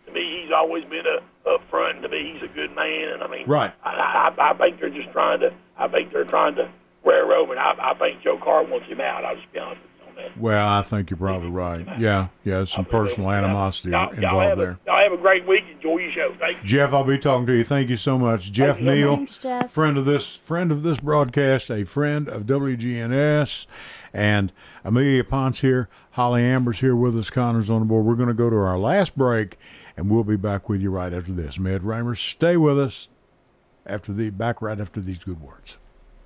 to me, he's always been a up front. To me, he's a good man. And I mean, right. I, I, I think they're just trying to. I think they're trying to railroad him. I, I think Joe Carr wants him out. I'll just be honest with you on that. Well, I think you're probably right. Yeah, yeah, some personal animosity y'all, involved y'all have there. A, y'all have a great week. Enjoy your show. Thank you. Jeff, I'll be talking to you. Thank you so much. Jeff Thank you. Neal, Thanks, Jeff. friend of this friend of this broadcast, a friend of W G N S, and Amelia Ponce here. Holly Amber's here with us. Connor's on the board. We're going to go to our last break, and we'll be back with you right after this. Ed Raymer, stay with us after the back right after these good words.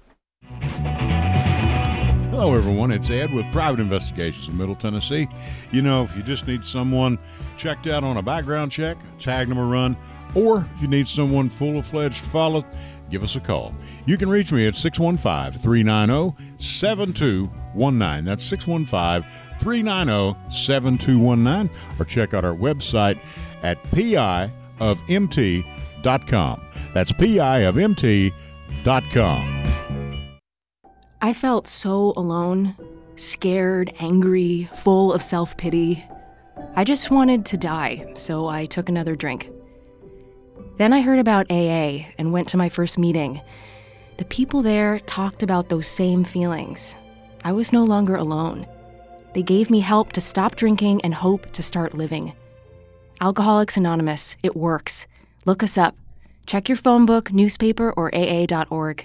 Hello, everyone. It's Ed with Private Investigations in Middle Tennessee. You know, if you just need someone checked out on a background check, tag them a run, or if you need someone full-fledged to follow, give us a call. You can reach me at six one five, three nine zero, seven two one nine. That's six one five, three nine zero, seven two one nine. Or check out our website at P I of M T dot com. That's P I of M T dot com. I felt so alone, scared, angry, full of self-pity. I just wanted to die, so I took another drink. Then I heard about A A and went to my first meeting. The people there talked about those same feelings. I was no longer alone. They gave me help to stop drinking and hope to start living. Alcoholics Anonymous, it works. Look us up. Check your phone book, newspaper, or A A dot org.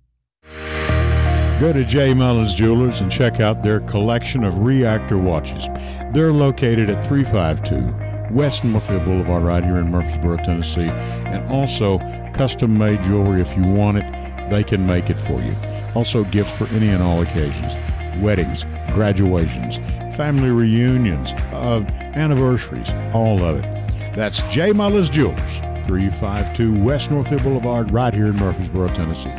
Go to J. Mullins Jewelers and check out their collection of reactor watches. They're located at three five two West Northfield Boulevard right here in Murfreesboro, Tennessee. And also custom-made jewelry. If you want it, they can make it for you. Also gifts for any and all occasions. Weddings, graduations, family reunions, uh, anniversaries, all of it. That's J. Mullins Jewelers, three five two West Northfield Boulevard right here in Murfreesboro, Tennessee.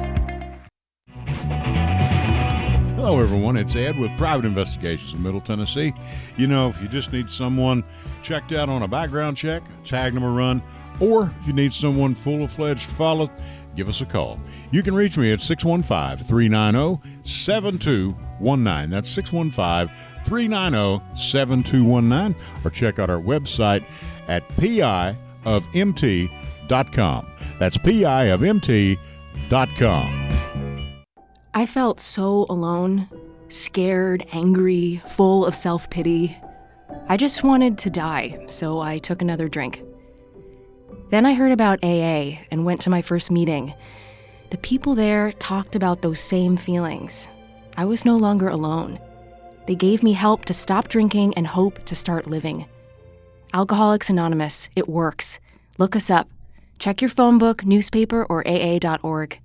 Hello, everyone. It's Ed with Private Investigations in Middle Tennessee. You know, if you just need someone checked out on a background check, tag them a run, or if you need someone full-fledged to follow, give us a call. You can reach me at six one five, three nine zero, seven two one nine. That's six one five, three nine zero, seven two one nine. Or check out our website at P I of M T dot com. That's P I of M T dot com. I felt so alone, scared, angry, full of self-pity. I just wanted to die, so I took another drink. Then I heard about A A and went to my first meeting. The people there talked about those same feelings. I was no longer alone. They gave me help to stop drinking and hope to start living. Alcoholics Anonymous, it works. Look us up. Check your phone book, newspaper, or A A dot org.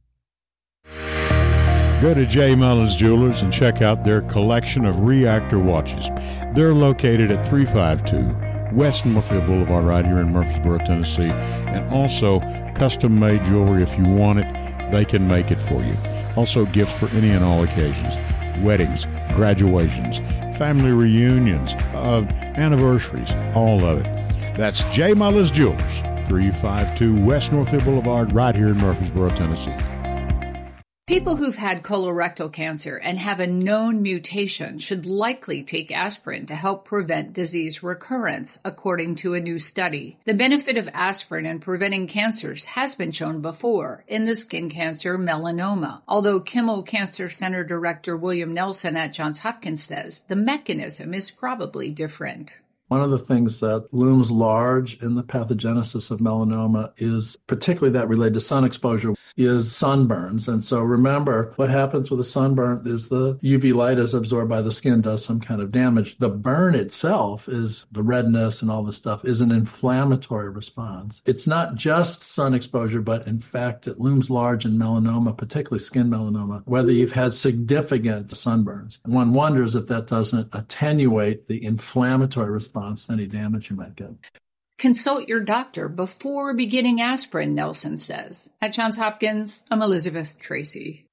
Go to J. Mullins Jewelers and check out their collection of reactor watches. They're located at three five two West Northfield Boulevard right here in Murfreesboro, Tennessee. And also custom-made jewelry. If you want it, they can make it for you. Also gifts for any and all occasions. Weddings, graduations, family reunions, uh, anniversaries, all of it. That's J. Mullins Jewelers, three five two West Northfield Boulevard right here in Murfreesboro, Tennessee. People who've had colorectal cancer and have a known mutation should likely take aspirin to help prevent disease recurrence, according to a new study. The benefit of aspirin in preventing cancers has been shown before in the skin cancer melanoma, although Kimmel Cancer Center Director William Nelson at Johns Hopkins says the mechanism is probably different. One of the things that looms large in the pathogenesis of melanoma is, particularly that related to sun exposure, is sunburns. And so remember, what happens with a sunburn is the U V light is absorbed by the skin, does some kind of damage. The burn itself is the redness and all this stuff is an inflammatory response. It's not just sun exposure, but in fact, it looms large in melanoma, particularly skin melanoma, whether you've had significant sunburns. And one wonders if that doesn't attenuate the inflammatory response, any damage you might get. Consult your doctor before beginning aspirin, Nelson says. At Johns Hopkins, I'm Elizabeth Tracy.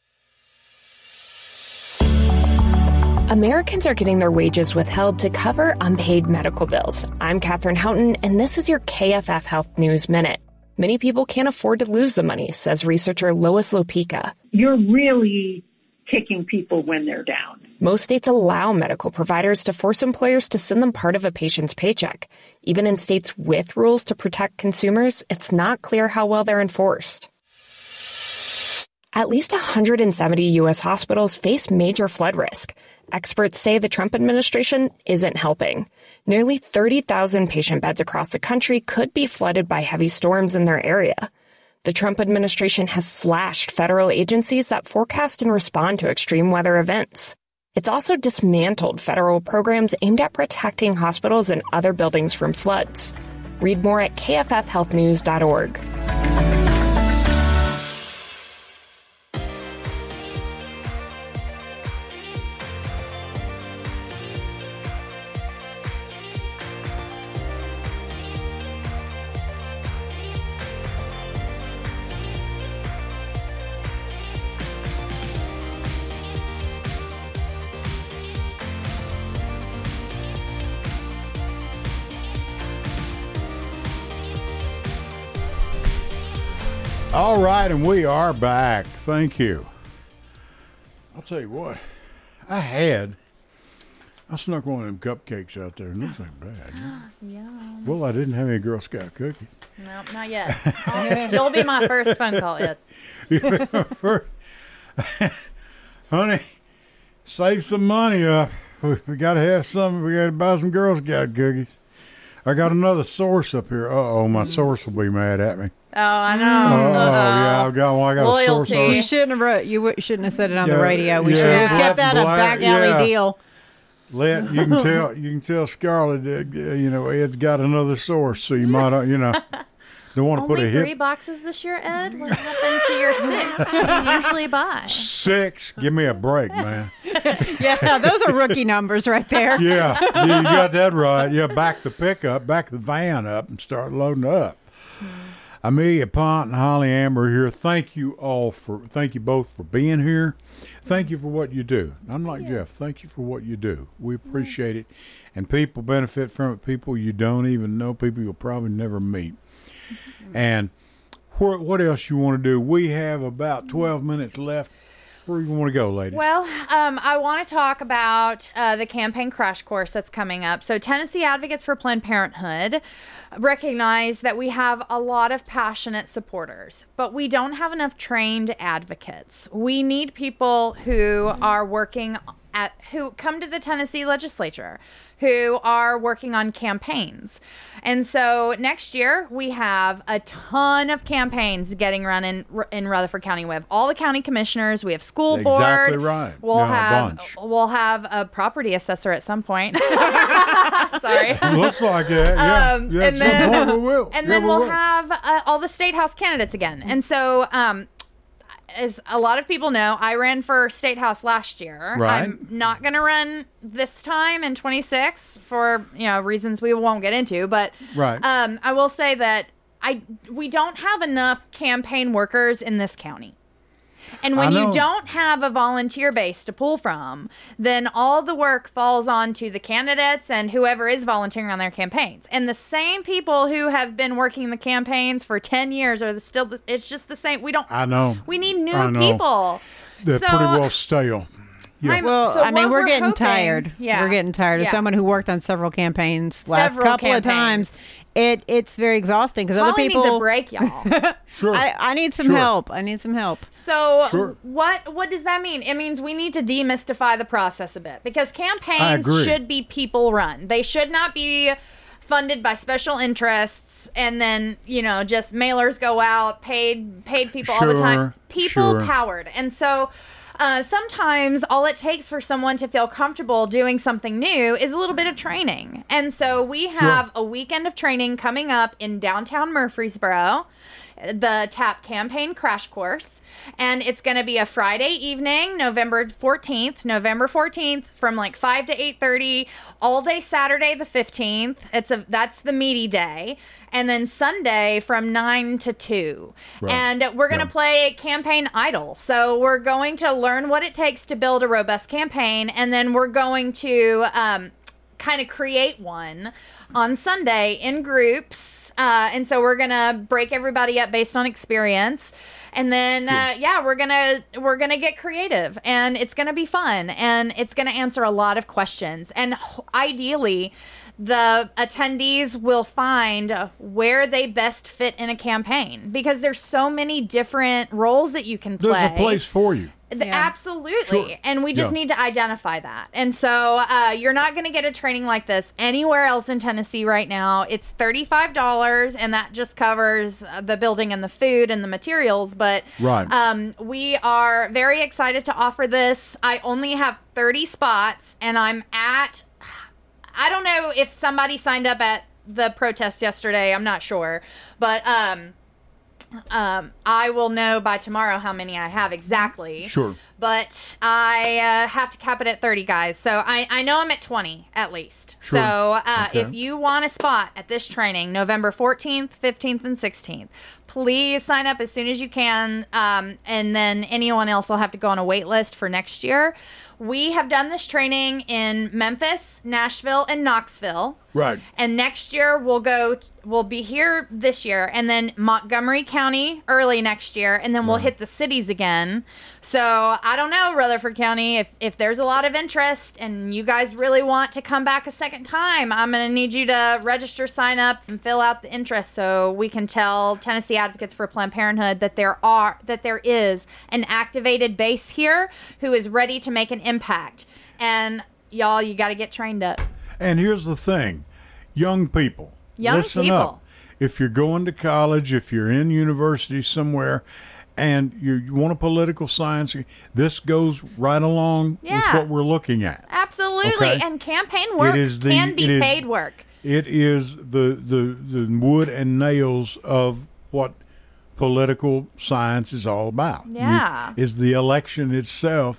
Americans are getting their wages withheld to cover unpaid medical bills. I'm Katherine Houghton, and this is your K F F Health News Minute. Many people can't afford to lose the money, says researcher Lois Lopeka. You're really kicking people when they're down. Most states allow medical providers to force employers to send them part of a patient's paycheck. Even in states with rules to protect consumers, it's not clear how well they're enforced. At least one hundred seventy U S hospitals face major flood risk. Experts say the Trump administration isn't helping. Nearly thirty thousand patient beds across the country could be flooded by heavy storms in their area. The Trump administration has slashed federal agencies that forecast and respond to extreme weather events. It's also dismantled federal programs aimed at protecting hospitals and other buildings from floods. Read more at K F F health news dot org. All right, and we are back. Thank you. I'll tell you what, I had, I snuck one of them cupcakes out there, and those ain't bad. Yum. Well, I didn't have any Girl Scout cookies. No, not yet. I'll, you'll be my first phone call, Ed. First, honey, save some money up. We, we got to have some, we got to buy some Girl Scout cookies. I got another source up here. Uh-oh, my source will be mad at me. Oh, I know. Oh, yeah, I've got one. I got Loyalty. a source on You it. shouldn't have wrote, you w- shouldn't have said it on Yeah, the radio. We yeah, should have kept black- that a black- back alley yeah. deal. Let you can tell you can tell Scarlett that uh, you know Ed's got another source, so you might uh, you know don't want to put Only a hit. three boxes this year, Ed? What happened to your six you usually buy? Six. Give me a break, man. Yeah, those are rookie numbers right there. Yeah, you you got that right. Yeah, back the pickup, back the van up, and start loading up. Amelia Pont and Holly Amber here. Thank you all for, thank you both for being here. Thank you for what you do. I'm like yeah. Jeff. Thank you for what you do. We appreciate it. And people benefit from it. People you don't even know. People you'll probably never meet. And wh- what else you want to do? We have about twelve minutes left. Where do you want to go, ladies? Well, um, I want to talk about uh, the campaign crash course that's coming up. So Tennessee Advocates for Planned Parenthood recognize that we have a lot of passionate supporters, but we don't have enough trained advocates. We need people who are working at, who come to the Tennessee legislature, who are working on campaigns. And so next year we have a ton of campaigns getting run in in Rutherford County. We have all the county commissioners, we have school board. Exactly right. We'll Yeah, a have bunch. we'll have a property assessor at some point. Sorry. Looks like it. Yeah, Um, yeah and at some then, point we will. and Yeah, then we we'll will. have uh, all the state house candidates again. And so, um, as a lot of people know, I ran for state house last year. Right. I'm not going to run this time in twenty-six for, you know, reasons we won't get into. But Right. um, I will say that I we don't have enough campaign workers in this county. And when I you know. don't have a volunteer base to pull from, then all the work falls on to the candidates and whoever is volunteering on their campaigns. And the same people who have been working the campaigns for ten years are the still, the, it's just the same. We don't, I know. we need new I know. people. They're So, pretty well stale. Yeah. I'm- Well, so I mean, what we're, we're getting hoping- tired. yeah. We're getting tired. As Yeah. someone who worked on several campaigns last Several couple of campaigns. times, it it's very exhausting because other Holly people. needs a break, y'all. Sure. I, I need some Sure. help. I need some help. So Sure. what what does that mean? It means we need to demystify the process a bit because campaigns agree. should be people run. They should not be funded by special interests and then, you know, just mailers go out, paid paid people all the Sure, time. People sure. powered. And so uh, sometimes all it takes for someone to feel comfortable doing something new is a little bit of training. And so we have a weekend of training coming up in downtown Murfreesboro, the TAP campaign crash course. And it's going to be a Friday evening, November fourteenth, November fourteenth from like five to eight thirty, all day Saturday the fifteenth. It's a that's the meaty day. And then Sunday from nine to two. Right. And we're going to Yeah. play Campaign Idol. So we're going to learn what it takes to build a robust campaign and then we're going to um kind of create one on Sunday in groups. Uh, and so we're going to break everybody up based on experience. And then, uh, yeah, we're going to, we're going to get creative, and it's going to be fun, and it's going to answer a lot of questions. And ideally, the attendees will find where they best fit in a campaign, because there's so many different roles that you can play. There's a place for you. The- Absolutely. Sure. And we just Yeah. need to identify that. And so uh, you're not going to get a training like this anywhere else in Tennessee right now. It's thirty-five dollars, and that just covers uh, the building and the food and the materials. But Right. um, we are very excited to offer this. I only have thirty spots, and I'm at, I don't know if somebody signed up at the protest yesterday. I'm not sure. But um, um, I will know by tomorrow how many I have exactly. Sure. But I uh, have to cap it at thirty, guys. So I, I know I'm at twenty at least. Sure. So uh, Okay. if you want a spot at this training, November fourteenth, fifteenth, and sixteenth, please sign up as soon as you can. Um, and then anyone else will have to go on a wait list for next year. We have done this training in Memphis, Nashville, and Knoxville. Right. And next year we'll go, we'll be here this year, and then Montgomery County early next year, and then we'll hit the cities again. So I don't know, Rutherford County, if, if there's a lot of interest and you guys really want to come back a second time, I'm going to need you to register, sign up, and fill out the interest so we can tell Tennessee Advocates for Planned Parenthood that there are, that there is an activated base here who is ready to make an impact. And y'all, you got to get trained up. And here's the thing, young people, Young listen people. up. If you're going to college, if you're in university somewhere, and you, you want a political science, this goes right along Yeah. with what we're looking at. Absolutely. Okay. And campaign work It is the- can be it is- paid work. It is the, the, the wood and nails of what political science is all about. You- Yeah. is the election itself.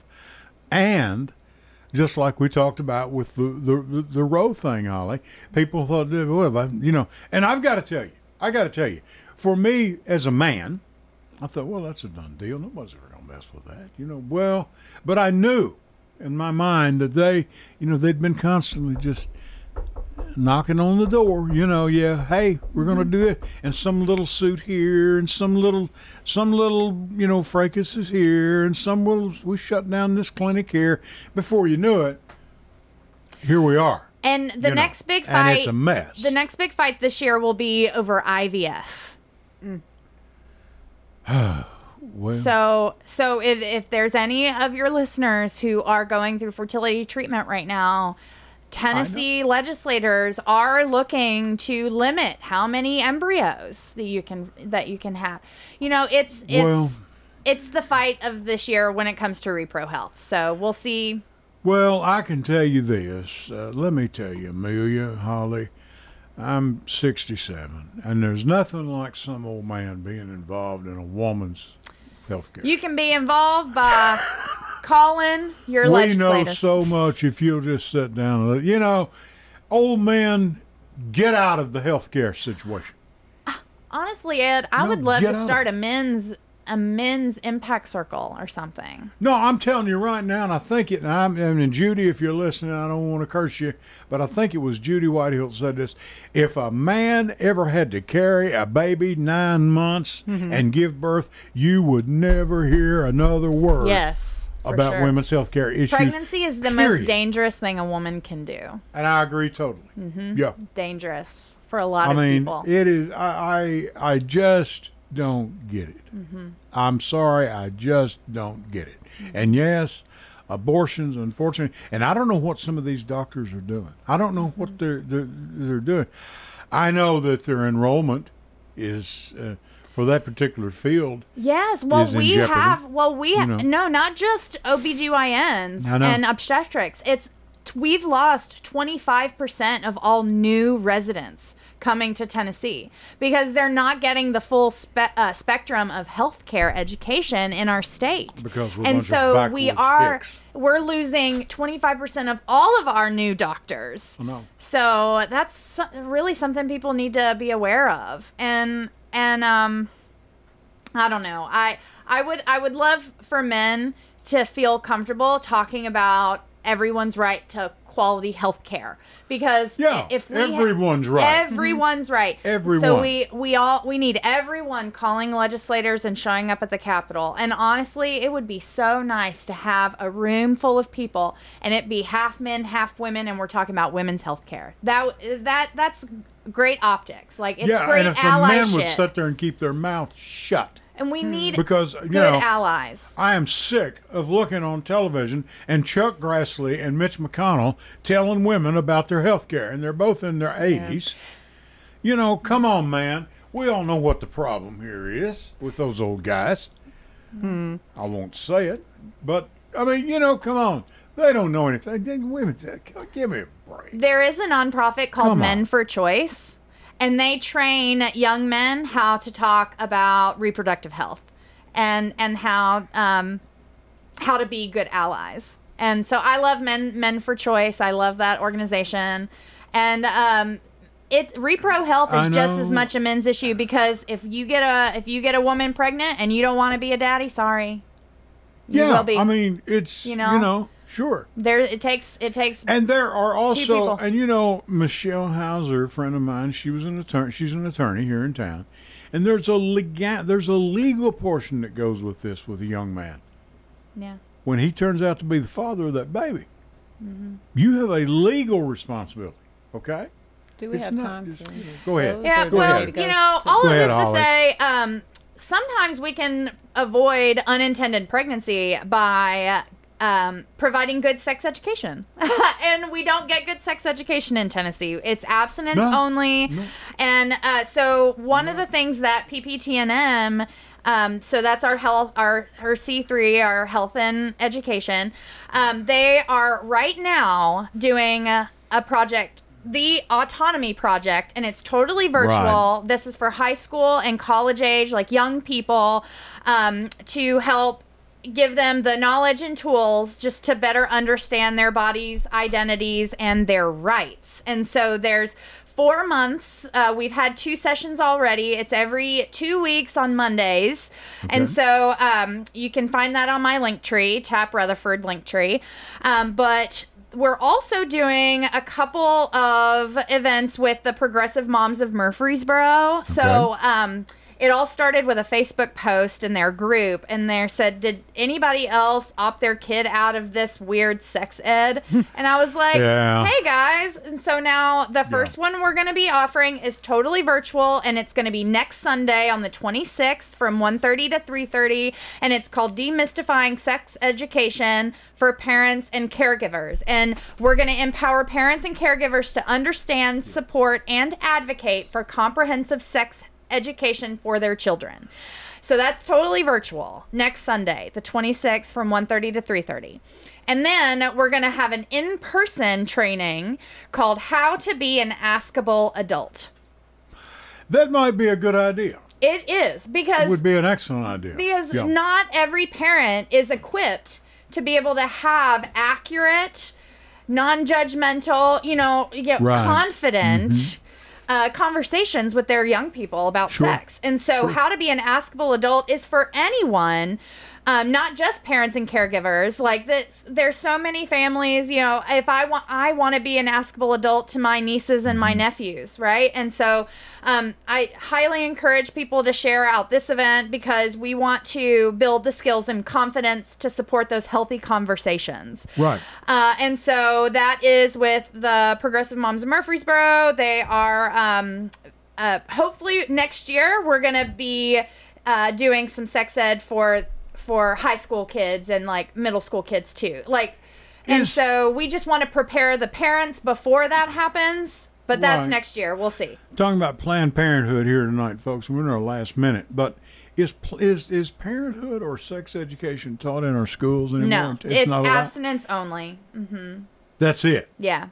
And just like we talked about with the, the, the Roe thing, Holly, people thought, well, you know, and I've got to tell you, I got to tell you, for me as a man, I thought, well, that's a done deal. Nobody's ever going to mess with that, you know. Well, but I knew in my mind that they, you know, they'd been constantly just knocking on the door, you know, yeah, hey, we're going to do it. And some little suit here and some little, some little, you know, fracas is here and some will, we shut down this clinic here. Before you knew it, here we are. And the you know, next big and fight, it's a mess. the next big fight this year will be over I V F. Well, So, so if, if there's any of your listeners who are going through fertility treatment right now, Tennessee legislators are looking to limit how many embryos that you can that you can have. You know, it's it's Well- it's the fight of this year when it comes to repro health. So we'll see. Well, I can tell you this. Uh, let me tell you, Amelia, Holly, I'm sixty-seven, and there's nothing like some old man being involved in a woman's health care. You can be involved by calling your We know legislator. so much if you'll just sit down and let, you know, old men, get out of the health care situation. Honestly, Ed, I No, would love get to out of start it. a men's a men's impact circle or something. No, I'm telling you right now, and I think it, and I'm, I mean, Judy, if you're listening, I don't want to curse you, but I think it was Judy Whitehill said this. If a man ever had to carry a baby nine months Mm-hmm. and give birth, you would never hear another word Yes. for about sure. women's health care issues. Pregnancy is the most period. dangerous thing a woman can do. And I agree totally. Mm-hmm. Yeah. Dangerous for a lot I of mean, people. it is, I, I, I just don't get it. Mm-hmm. I'm sorry, I just don't get it. And yes, abortions, unfortunately, and I don't know what some of these doctors are doing. I don't know what they're they're, they're doing. I know that their enrollment is uh, for that particular field. Yes, well, is in we jeopardy, have, well, we, you know. no, not just O B G Y Ns I know. and obstetrics. It's, we've lost twenty-five percent of all new residents coming to Tennessee because they're not getting the full spe- uh, spectrum of healthcare education in our state. Because we're a and bunch of so we backwoods are, hicks. we're losing twenty-five percent of all of our new doctors. I know. So that's so- really something people need to be aware of. And, and, um, I don't know. I, I would, I would love for men to feel comfortable talking about everyone's right to quality health care. Because Yeah, if we everyone's right. Everyone's right. Everyone. So we we all we need everyone calling legislators and showing up at the Capitol. And honestly, it would be so nice to have a room full of people and it be half men, half women, and we're talking about women's health care. That that that's great optics. Like it's yeah, great and if the allyship. men would sit there and keep their mouth shut. And we need Because, you good know, allies. I am sick of looking on television and Chuck Grassley and Mitch McConnell telling women about their health care, and they're both in their eighties. You know, come on, man. We all know what the problem here is with those old guys. Hmm. I won't say it, but, I mean, you know, come on. They don't know anything. They- Women say, give me a break. There is a nonprofit called Come on. Men for Choice, and they train young men how to talk about reproductive health and and how um, how to be good allies. And so I love Men Men for Choice. I love that organization, and um, it repro health I is just know. as much a men's issue, because if you get a if you get a woman pregnant and you don't want to be a daddy, sorry, you Yeah, will be. I mean, it's, You you know? know, sure. there it takes it takes And there are also, people. and you know, Michelle Hauser, a friend of mine, she was an attorney. She's an attorney here in town, and there's a legal, there's a legal portion that goes with this with a young man. yeah. When he turns out to be the father of that baby, Mm-hmm. you have a legal responsibility. Okay. Do we It's have not time? just- for- Go ahead. Yeah, Go well, ahead. you know, all Go of ahead, this to Holly. say, um, sometimes we can avoid unintended pregnancy by um, providing good sex education. And we don't get good sex education in Tennessee. It's abstinence No. only. And uh, so one of the things that P P T N M, um, so that's our health, our, our C three, our health and education, um, they are right now doing a, a project, the Autonomy Project, and it's totally virtual. Right. This is for high school and college age, like young people, um, to help give them the knowledge and tools just to better understand their bodies, identities, and their rights. And so there's four months. Uh, we've had two sessions already. It's every two weeks on Mondays. And so um, you can find that on my link tree, Tap Rutherford link tree. Um, but we're also doing a couple of events with the Progressive Moms of Murfreesboro. So um, it all started with a Facebook post in their group, and they said, did anybody else opt their kid out of this weird sex ed? And I was like, Yeah. hey guys. And so now the first one we're going to be offering is totally virtual, and it's going to be next Sunday on the twenty-sixth from one thirty to three thirty, and it's called Demystifying Sex Education for Parents and Caregivers. And we're going to empower parents and caregivers to understand, support, and advocate for comprehensive sex education for their children. So that's totally virtual next Sunday, the twenty-sixth from one thirty to three thirty. And then we're going to have an in-person training called How to Be an Askable Adult. That might be a good idea. It is, because It would be an excellent idea. because Yeah. not every parent is equipped to be able to have accurate, non-judgmental, you know, get Right. confident uh, conversations with their young people about Sure. sex. And so How to Be an Askable Adult is for anyone, um, not just parents and caregivers. Like this, there's so many families, you know, if I want, I want to be an askable adult to my nieces and my nephews, right? And so um, I highly encourage people to share out this event, because we want to build the skills and confidence to support those healthy conversations. Right. Uh, and so that is with the Progressive Moms of Murfreesboro. They are, um, uh, hopefully next year, we're going to be uh, doing some sex ed for for high school kids and like middle school kids too. Like, and Is- so we just want to prepare the parents before that happens. But that's Right. next year. We'll see. Talking about Planned Parenthood here tonight, folks. We're in our last minute, but is pl- is is parenthood or sex education taught in our schools anymore? No, it's, not allowed? abstinence only. hmm That's it. Yeah.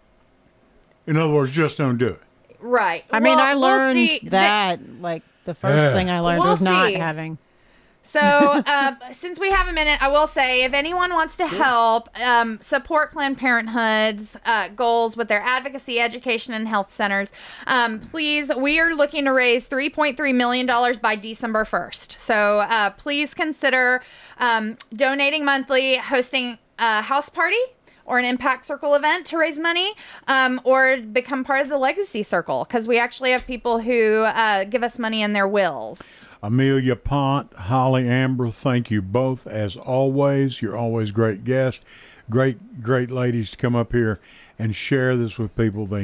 In other words, just don't do it. Right. I mean, Well, I we'll learned see. They- that like the first Yeah. thing I learned We'll was not see. having. So, uh, since we have a minute, I will say, if anyone wants to help um, support Planned Parenthood's uh, goals with their advocacy, education, and health centers, um, please, we are looking to raise three point three million dollars by December first. So, uh, please consider um, donating monthly, hosting a house party, or an Impact Circle event to raise money, um, or become part of the Legacy Circle, because we actually have people who uh, give us money in their wills. Amelia Pont, Holly Amber, thank you both as always. You're always great guests. Great, great ladies to come up here and share this with people. They